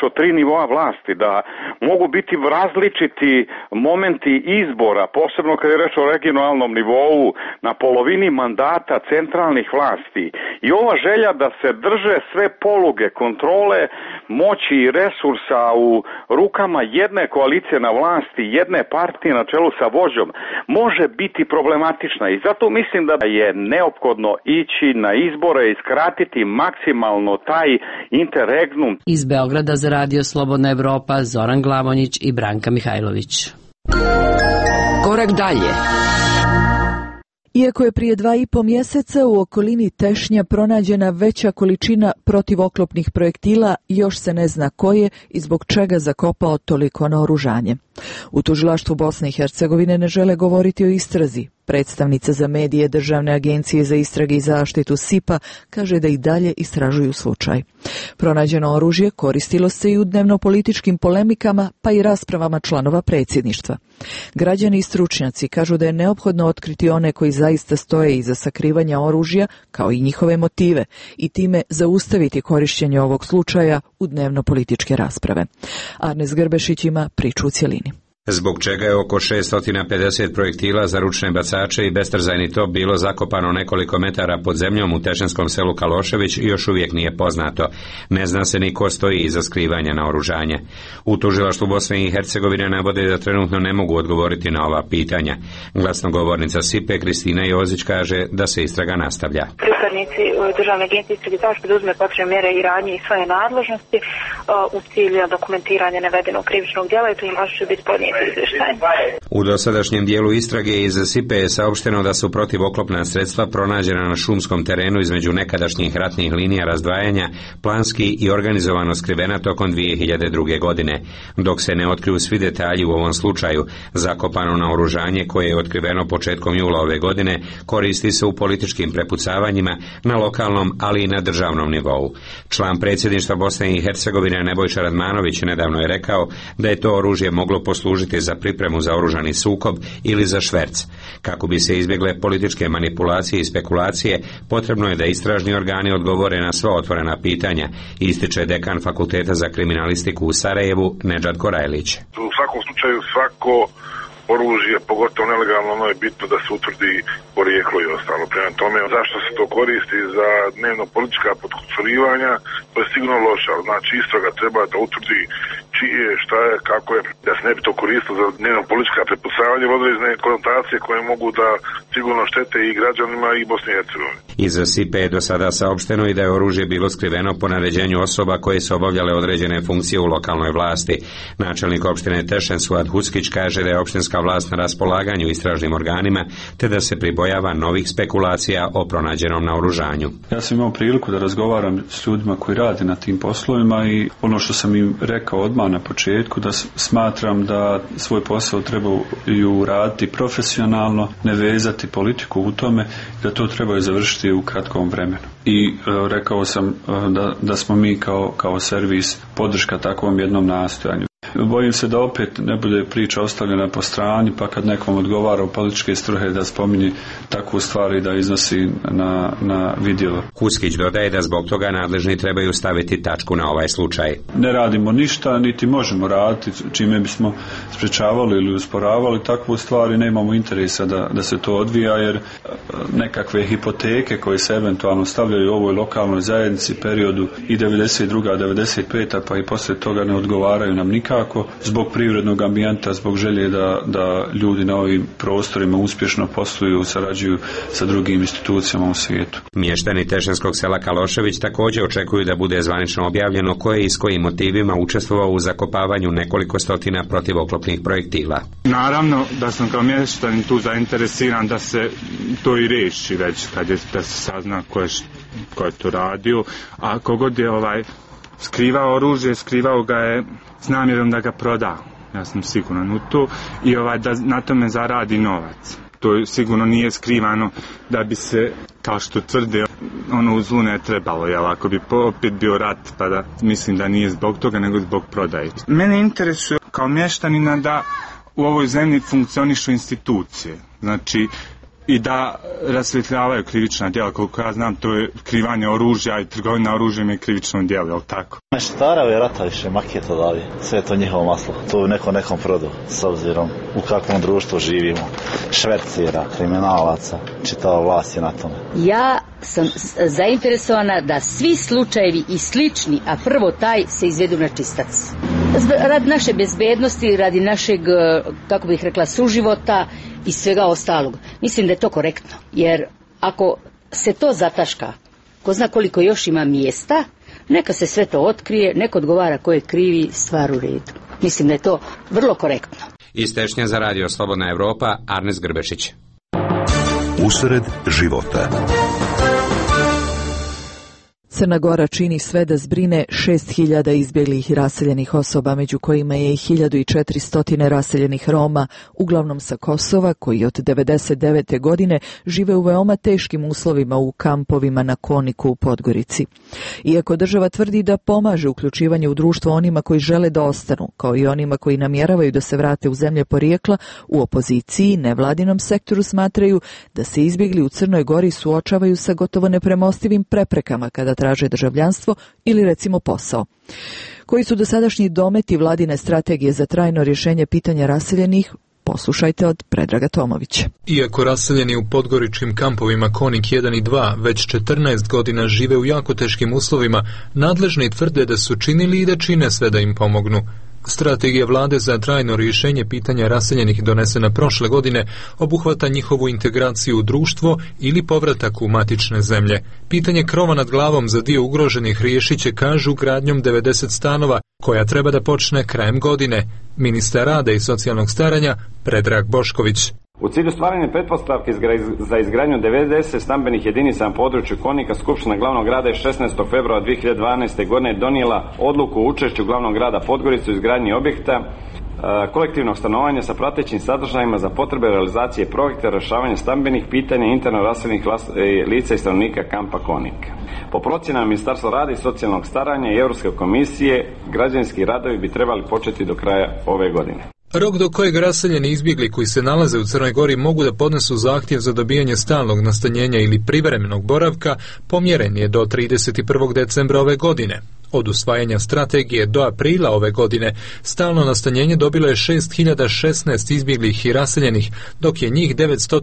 o 3 nivoa vlasti, da mogu biti različiti momenti izbora, posebno kad je reč o regionalnom nivou, na polovini mandata centralnih vlasti. I ova želja da se drže sve poluge kontrole, moći i resursa u rukama jedne koalicije na vlasti, jedne partije na čelu sa vođom, može biti problematična. I zato mislim da je neophodno ići na izbore i skratiti maksimalno taj interregnum. Iz Beograda za Radio Slobodna Evropa, Zoran Glavonjić i Branka Mihajlović. Korak dalje. Iako je prije 2,5 mjeseca u okolini Tešnja pronađena veća količina protivoklopnih projektila, još se ne zna ko je i zbog čega zakopao toliko naoružanje. U tužilaštvu Bosne i Hercegovine ne žele govoriti o istrazi. Predstavnica za medije Državne agencije za istrage i zaštitu SIP-a kaže da i dalje istražuju slučaj. Pronađeno oružje koristilo se i u dnevno-političkim polemikama, pa i raspravama članova predsjedništva. Građani i stručnjaci kažu da je neophodno otkriti one koji zaista stoje iza sakrivanja oružja, kao i njihove motive, i time zaustaviti korištenje ovog slučaja u dnevno-političke rasprave. Arnes Grbešić ima priču u cjelini. Zbog čega je oko 650 projektila za ručne bacače i bestrzajni top bilo zakopano nekoliko metara pod zemljom u tešinskom selu Kalošević još uvijek nije poznato. Ne zna se ni ko stoji iza skrivanja naoružanja. U tužilaštvu Bosne i Hercegovine navode da trenutno ne mogu odgovoriti na ova pitanja. Glasnogovornica SIP-e Kristina Jozić kaže da se istraga nastavlja. Pripadnici Državne agencije istrage zaštite uzme potrebne mjere i radnje i svoje nadležnosti u cilju dokumentiranja navedenog krivičnog djela i to im može biti podnijeti. U dosadašnjem dijelu istrage iz SIP-e je saopšteno da su protivoklopna sredstva pronađena na šumskom terenu između nekadašnjih ratnih linija razdvajanja, planski i organizovano skrivena tokom 2002. godine. Dok se ne otkriju svi detalji u ovom slučaju, zakopano naoružanje koje je otkriveno početkom jula ove godine koristi se u političkim prepucavanjima na lokalnom, ali i na državnom nivou. Član predsjedništva Bosne i Hercegovine Nebojša Radmanović nedavno je rekao da je to oružje moglo poslužiti za pripremu za oružani sukob ili za šverc. Kako bi se izbjegle političke manipulacije i spekulacije, potrebno je da istražni organi odgovore na sva otvorena pitanja, ističe dekan Fakulteta za kriminalistiku u Sarajevu Nedžad Korajlić. U svakom slučaju svako oružje, pogotovo nelegalno, ono je bitno da se utvrdi porijeklo i ostalo. Prema tome, zašto se to koristi za dnevno politička potkusurivanja, to je sigurno loše, ali znači istraga treba da utvrdi čije, šta je, kako je, da se ne bi to koristilo za dnevno politička prepucavanja, određene konotacije koje mogu da sigurno štete i građanima i Bosni i Hercegovini. Iz SIP-e je do sada saopšteno i da je oružje bilo skriveno po naređenju osoba koje su obavljale određene funkcije u lokalnoj vlasti. Načelnik opštine Tešen Suad Huskić kaže da je opštinska vlast na raspolaganju istražnim organima, te da se pribojava novih spekulacija o pronađenom naoružanju. Ja sam imao priliku da razgovaram s ljudima koji rade na tim poslovima i ono što sam im rekao odmah na početku, da smatram da svoj posao trebaju raditi profesionalno, ne vezati politiku u tome, da to trebaju završiti u kratkom vremenu. I rekao sam da smo mi kao servis podrška takvom jednom nastojanju. Bojim se da opet ne bude priča ostavljena po strani, pa kad nekom odgovara u političke struhe da spominje takvu stvar i da iznosi na vidjelo. Huskić dodaje da zbog toga nadležni trebaju staviti tačku na ovaj slučaj. Ne radimo ništa, niti možemo raditi, čime bismo sprečavali ili usporavali takvu stvar i nemamo interesa da se to odvija, jer nekakve hipoteke koje se eventualno stavljaju u ovoj lokalnoj zajednici periodu i 92. 95. pa i poslije toga ne odgovaraju nam nikako zbog privrednog ambijenta, zbog želje da ljudi na ovim prostorima uspješno posluju, sarađuju sa drugim institucijama u svijetu. Mještani Tešinskog sela Kalošević također očekuju da bude zvanično objavljeno ko je i s kojim motivima učestvovao u zakopavanju nekoliko stotina protivoklopnih projektila. Naravno da sam kao mještanin tu zainteresiran da se to i riješi već da se sazna ko je to radio, a kogod je skrivao oružje, skrivao ga je s namjerom da ga proda. Ja sam siguran u to i da na tome zaradi novac. To sigurno nije skrivano da bi se, kao što tvrde, u zlu ne trebalo, ako bi opet bio rat, pa da mislim da nije zbog toga, nego zbog prodaje. Mene interesuje kao mještanina da u ovoj zemlji funkcionišu institucije. Znači, i da rasvjetljavaju krivična djela. Koliko ja znam, to je krivanje oružja i trgovina oružjem je krivično djelo, je li tako? Meštara rata više maketa dali, sve je to njihovo maslo. To nekom produ, s obzirom u kakvom društvu živimo. Švercira, kriminalaca, čitava vlast je na tome. Ja sam zainteresovana da svi slučajevi i slični, a prvo taj, se izvedu na čistac. Radi naše bezbednosti, radi našeg, kako bih rekla, suživota i svega ostalog. Mislim da je to korektno, jer ako se to zataška, ko zna koliko još ima mjesta, neka se sve to otkrije, neko odgovara ko je krivi, stvar u redu. Mislim da je to vrlo korektno. Iz Tešnja za Radio Slobodna Evropa, Arnes Grbešić. Usred života. Crna Gora čini sve da zbrine 6.000 izbjeglih i raseljenih osoba, među kojima je i 1.400 raseljenih Roma, uglavnom sa Kosova, koji od 1999. godine žive u veoma teškim uslovima u kampovima na Koniku u Podgorici. Iako država tvrdi da pomaže uključivanje u društvo onima koji žele da ostanu, kao i onima koji namjeravaju da se vrate u zemlje porijekla, u opoziciji nevladinom sektoru smatraju da se izbjegli u Crnoj Gori suočavaju sa gotovo nepremostivim preprekama kada traže državljanstvo ili recimo posao. Koji su dosadašnji dometi vladine strategije za trajno rješenje pitanja raseljenih? Poslušajte od Predraga Tomovića. Iako raseljeni u podgoričkim kampovima Konik 1 i 2 već 14 godina žive u jako teškim uslovima, nadležni tvrde da su činili i da čine sve da im pomognu. Strategija vlade za trajno rješenje pitanja raseljenih donesena prošle godine obuhvata njihovu integraciju u društvo ili povratak u matične zemlje. Pitanje krova nad glavom za dio ugroženih riješit će, kažu, gradnjom 90 stanova, koja treba da počne krajem godine. Ministar rada i socijalnog staranja Predrag Bošković. U cilju stvaranja pretpostavke za izgradnju 90 stambenih jedinica na području Konika, Skupština glavnog grada je 16. februara 2012. godine donijela odluku o učešću glavnog grada Podgorice u izgradnji objekta kolektivnog stanovanja sa pratećim sadržajima za potrebe realizacije projekta rješavanja stambenih pitanja interno raseljenih lica i stanovnika kampa Konik. Po procjenama Ministarstva rada i socijalnog staranja i Europske komisije, građevinski radovi bi trebali početi do kraja ove godine. Rok do kojeg raseljeni izbjegli koji se nalaze u Crnoj Gori mogu da podnesu zahtjev za dobijanje stalnog nastanjenja ili privremenog boravka pomjeren je do 31. decembra ove godine. Od usvajanja strategije do aprila ove godine stalno nastanjenje dobilo je 6.016 izbjeglih i raseljenih, dok je njih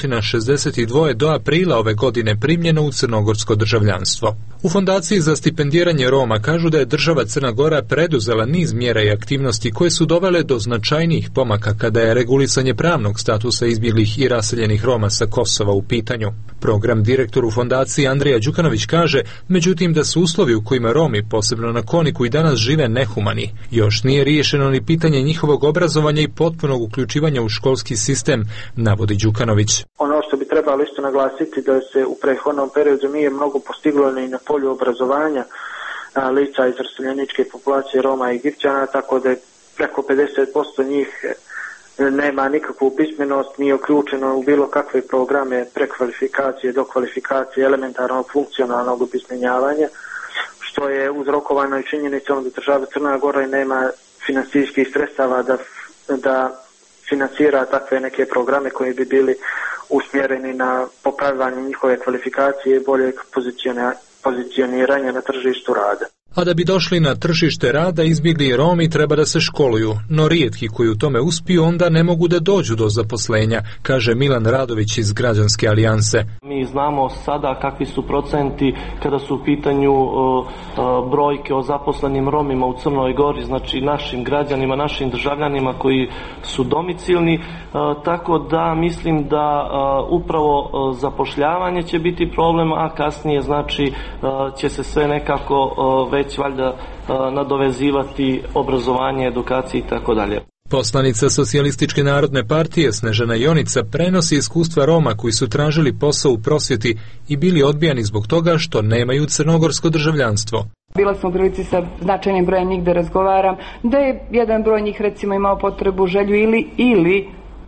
962 do aprila ove godine primljeno u crnogorsko državljanstvo. U Fondaciji za stipendiranje Roma kažu da je država Crna Gora preduzela niz mjera i aktivnosti koje su dovele do značajnijih pomaka kada je regulisanje pravnog statusa izbjeglih i raseljenih Roma sa Kosova u pitanju. Program direktor u Fondaciji Andrija Đukanović kaže, međutim, da su uslovi u kojima Romi, posebno na Koniku, i danas žive nehumani. Još nije riješeno ni pitanje njihovog obrazovanja i potpunog uključivanja u školski sistem, navodi Đukanović. Ono što bi trebalo isto naglasiti da se u prethodnom periodu nije mnogo postiglo ni na polju obrazovanja lica iz raseljeničke populacije Roma i Egipćana, tako da je preko 50% njih nema nikakvu pismenost, nije uključeno u bilo kakve programe prekvalifikacije, dokvalifikacije, elementarnog funkcionalnog opismenjavanja, što je uzrokovano i činjenicom da država Crna Gora nema financijskih sredstava da financira takve neke programe koji bi bili usmjereni na popravljanje njihove kvalifikacije i boljeg pozicioniranja na tržištu rada. A da bi došli na tržište rada, izbjegli Romi treba da se školuju, no rijetki koji u tome uspiju onda ne mogu da dođu do zaposlenja, kaže Milan Radović iz Građanske alijanse. Mi znamo sada kakvi su procenti kada su u pitanju brojke o zaposlenim Romima u Crnoj Gori, znači našim građanima, našim državljanima koji su domicilni, tako da mislim da upravo zapošljavanje će biti problem, a kasnije znači će se sve nekako već valjda nadovezivati obrazovanje, edukacije i tako dalje. Poslanica Socijalističke narodne partije Snežana Jonica prenosi iskustva Roma koji su tražili posao u prosvjeti i bili odbijani zbog toga što nemaju crnogorsko državljanstvo. Bila sam u prilici sa značajnim brojem njih da razgovaram, da je jedan broj njih recimo imao potrebu, želju ili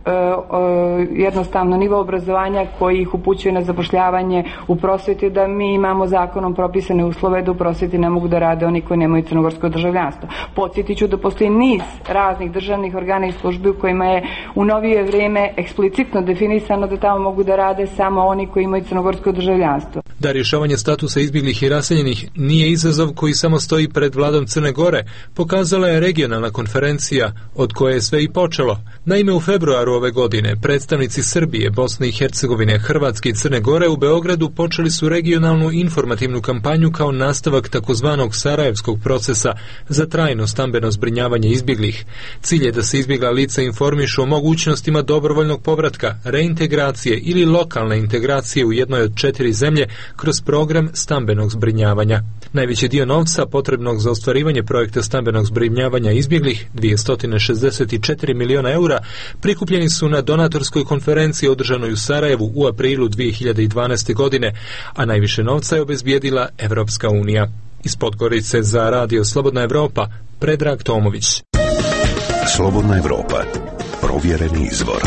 jednostavno nivo obrazovanja koji ih upućuje na zapošljavanje u prosveti, da mi imamo zakonom propisane uslove da u prosveti ne mogu da rade oni koji nemaju crnogorsko državljanstvo. Podsjetit ću da postoji niz raznih državnih organa i službi u kojima je u novije vrijeme eksplicitno definisano da tamo mogu da rade samo oni koji imaju crnogorsko državljanstvo. Da rješavanje statusa izbjeglih i raseljenih nije izazov koji samo stoji pred vladom Crne Gore, pokazala je regionalna konferencija od koje je sve i počelo. Naime, u februaru ove godine predstavnici Srbije, Bosne i Hercegovine, Hrvatske i Crne Gore u Beogradu počeli su regionalnu informativnu kampanju kao nastavak takozvanog Sarajevskog procesa za trajno stambeno zbrinjavanje izbjeglih. Cilj je da se izbjegla lica informišu o mogućnostima dobrovoljnog povratka, reintegracije ili lokalne integracije u jednoj od 4 zemlje kroz program stambenog zbrinjavanja. Najveći dio novca potrebnog za ostvarivanje projekta stambenog zbrinjavanja izbjeglih, 264 miliona eura, prikupljeni su na donatorskoj konferenciji održanoj u Sarajevu u aprilu 2012. godine, a najviše novca je obezbijedila Evropska unija. Iz Podgorice za Radio Slobodna Evropa, Predrag Tomović. Slobodna Evropa, provjereni izvor.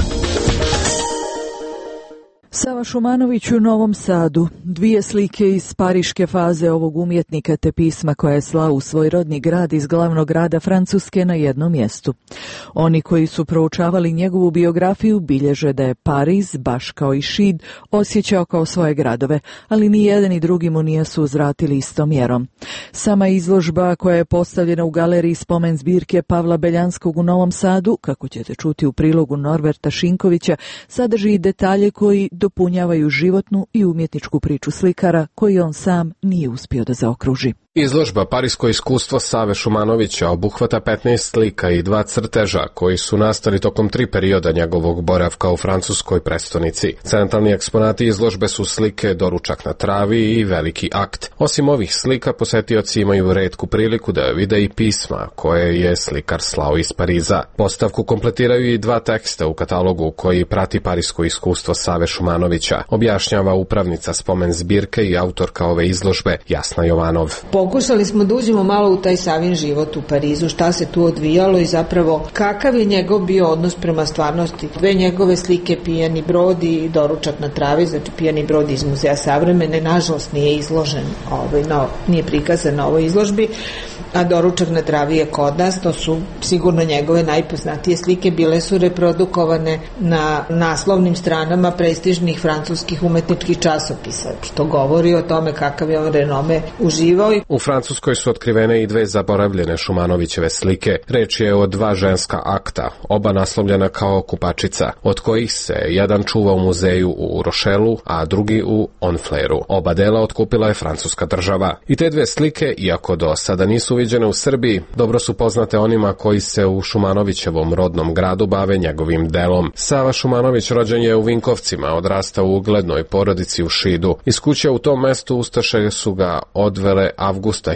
Sava Šumanović u Novom Sadu. 2 slike iz pariške faze ovog umjetnika te pisma koje je slao u svoj rodni grad iz glavnog grada Francuske na jednom mjestu. Oni koji su proučavali njegovu biografiju bilježe da je Pariz, baš kao i Šid, osjećao kao svoje gradove, ali ni jedan i drugi mu nisu uzvratili istom mjerom. Sama izložba koja je postavljena u galeriji spomen zbirke Pavla Beljanskog u Novom Sadu, kako ćete čuti u prilogu Norberta Šinkovića, sadrži i detalje koji dopunjavaju životnu i umjetničku priču slikara koji on sam nije uspio da zaokruži. Izložba Parisko iskustvo Save Šumanovića obuhvata 15 slika i 2 crteža koji su nastali tokom 3 perioda njegovog boravka u francuskoj prestonici. Centralni eksponati izložbe su slike Doručak na travi i Veliki akt. Osim ovih slika, posetioci imaju retku priliku da vide i pisma koje je slikar slao iz Pariza. Postavku kompletiraju i 2 teksta u katalogu koji prati Parisko iskustvo Save Šumanovića, objašnjava upravnica spomen zbirke i autorka ove izložbe Jasna Jovanov. Pokušali smo da uđemo malo u taj Savin život u Parizu, šta se tu odvijalo i zapravo kakav je njegov bio odnos prema stvarnosti. 2 njegove slike, Pijani brod i Doručak na travi, znači Pijani brod iz Muzeja savremene, nažalost nije izložen, nije prikazan na ovoj izložbi, a Doručak na travi je kod nas. To su sigurno njegove najpoznatije slike, bile su reprodukovane na naslovnim stranama prestižnih francuskih umetničkih časopisa, što govori o tome kakav je on renome uživao. U Francuskoj su otkrivene i 2 zaboravljene Šumanovićeve slike. Reč je o 2 ženska akta, oba naslovljena kao kupačica, od kojih se jedan čuva u muzeju u Rošelu, a drugi u Honfleru. Oba dela otkupila je francuska država. I te 2 slike, iako do sada nisu viđene u Srbiji, dobro su poznate onima koji se u Šumanovićevom rodnom gradu bave njegovim delom. Sava Šumanović rođen je u Vinkovcima, odrastao u uglednoj porodici u Šidu. Iz kuće u tom mestu ustaše su ga odvele avgusta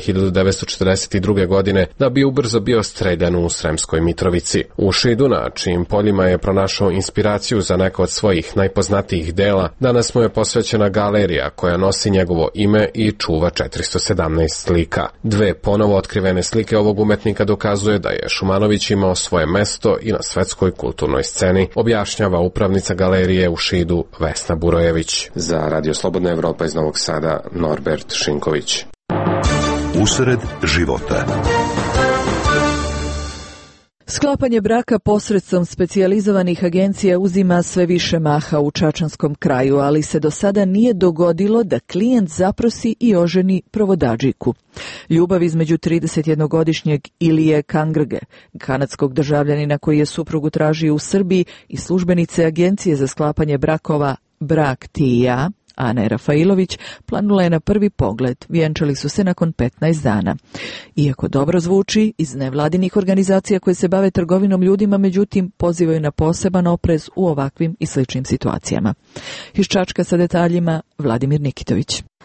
1942. godine da bi ubrzo bio streljan u Sremskoj Mitrovici. U Šidu, na čijim poljima je pronašao inspiraciju za neka od svojih najpoznatijih dela, danas mu je posvećena galerija koja nosi njegovo ime i čuva 417 slika. 2 ponovo otkrivene slike ovog umetnika dokazuje da je Šumanović imao svoje mesto i na svetskoj kulturnoj sceni, objašnjava upravnica galerije u Šidu Vesna Burojević. Za Radio Slobodna Evropa iz Novog Sada, Norbert Šinković. Usred života. Sklapanje braka posredstvom specijalizovanih agencija uzima sve više maha u čačanskom kraju, ali se do sada nije dogodilo da klijent zaprosi i oženi provodadžiku. Ljubav između 31-godišnjeg Ilije Kangrge, kanadskog državljanina koji je suprugu tražio u Srbiji, i službenice agencije za sklapanje brakova Brak ti i ja, Ane Rafailović, planula je na prvi pogled. Vjenčali su se nakon 15 dana. Iako dobro zvuči, iz nevladinih organizacija koje se bave trgovinom ljudima, međutim, pozivaju na poseban oprez u ovakvim i sličnim situacijama. Iz Čačka sa detaljima Vladimir Nikitović.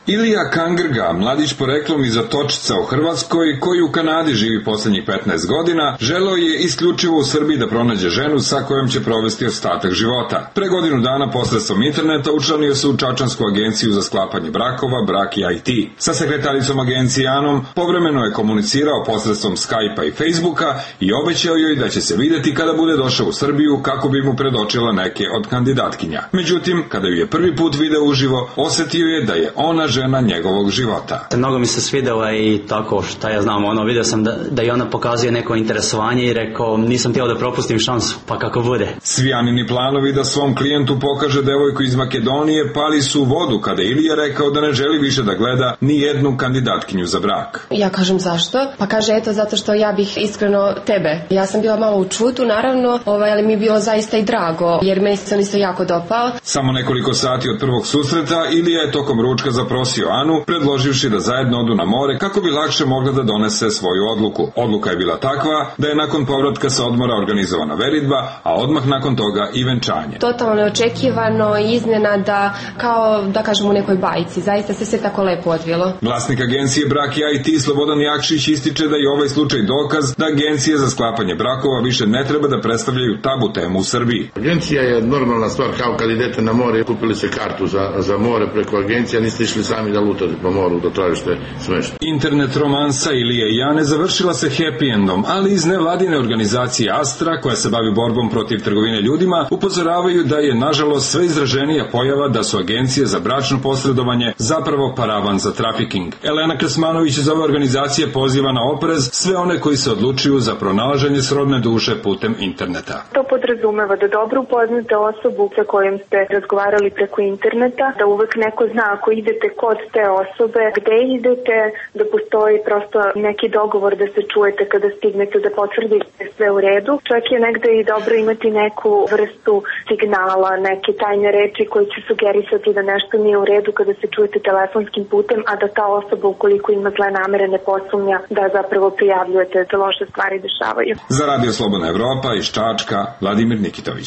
Ilija Kangrga, mladić poreklom iz Otočica u Hrvatskoj, koji u Kanadi živi poslednjih 15 godina, želeo je isključivo u Srbiji da pronađe ženu sa kojom će provesti ostatak života. Pre godinu dana posredstvom interneta učlanio se u čačansku agenciju za sklapanje brakova Brak IT. Sa sekretaricom agencije Anom povremeno je komunicirao posredstvom Skype-a i Facebooka i obećao joj da će se videti kada bude došao u Srbiju kako bi mu predočila neke od kandidatkinja. Međutim, kada ju je prvi put video uživo, osetio je da je ona žena njegovog života. Mnogo mi se svidela i tako šta ja znam, vidio sam da i ona pokazuje neko interesovanje i rekao nisam htio da propustim šansu, pa kako bude. Svi Anini planovi da svom klijentu pokaže devojku iz Makedonije pali su u vodu kada Ilija rekao da ne želi više da gleda ni jednu kandidatkinju za brak. Ja kažem zašto? Pa kaže eto zato što ja bih iskreno tebe. Ja sam bila malo u čutu naravno, ali mi je bilo zaista i drago jer meni se on isto jako dopao. Samo nekoliko sati od prvog susreta Ilija je tokom ručka zaprosio Anu, predloživši da zajedno odu na more kako bi lakše mogla da donese svoju odluku. Odluka je bila takva da je nakon povratka sa odmora organizovana veritba, a odmah nakon toga i venčanje. Totalno neočekivano i iznenada, kao da kažem u nekoj bajci. Zaista se sve tako lepo odvilo. Vlasnik agencije Brak IT Slobodan Jakšić ističe da je ovaj slučaj dokaz da agencije za sklapanje brakova više ne treba da predstavljaju tabu temu u Srbiji. Agencija je normalna stvar, kao kad idete na more, kupili se kartu za more preko agencija, niste išli sami da lutate po moru, da tražite smešta. Internet romansa Ilije i Ane završila se happy endom, ali iz nevladine organizacije Astra, koja se bavi borbom protiv trgovine ljudima, upozoravaju da je nažalost sve izraženija pojava da su agencije za bračno posredovanje zapravo paravan za trafiking. Elena Krsmanović iz ove organizacije poziva na oprez sve one koji se odlučuju za pronalaženje srodne duše putem interneta. To podrazumeva da dobro upoznate osobu sa kojom ste razgovarali preko interneta, da uvek neko zna ako idete kod te osobe, gde idete, da postoji prosto neki dogovor da se čujete kada stignete, da potvrdite sve u redu. Čak je negde i dobro imati neku vrstu signala, neke tajne reči koje će sugerisati da nešto nije u redu kada se čujete telefonskim putem, a da ta osoba ukoliko ima zle namere ne posumnja da zapravo prijavljujete da loše stvari dešavaju. Za Radio Slobodna Evropa iz Čačka, Vladimir Nikitović.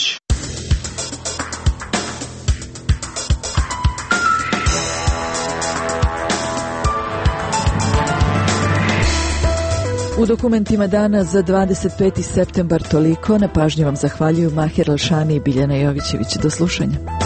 U dokumentima dana za 25. septembar toliko. Na pažnji vam zahvaljuju Mahir Alšani i Biljana Jovićević. Do slušanja.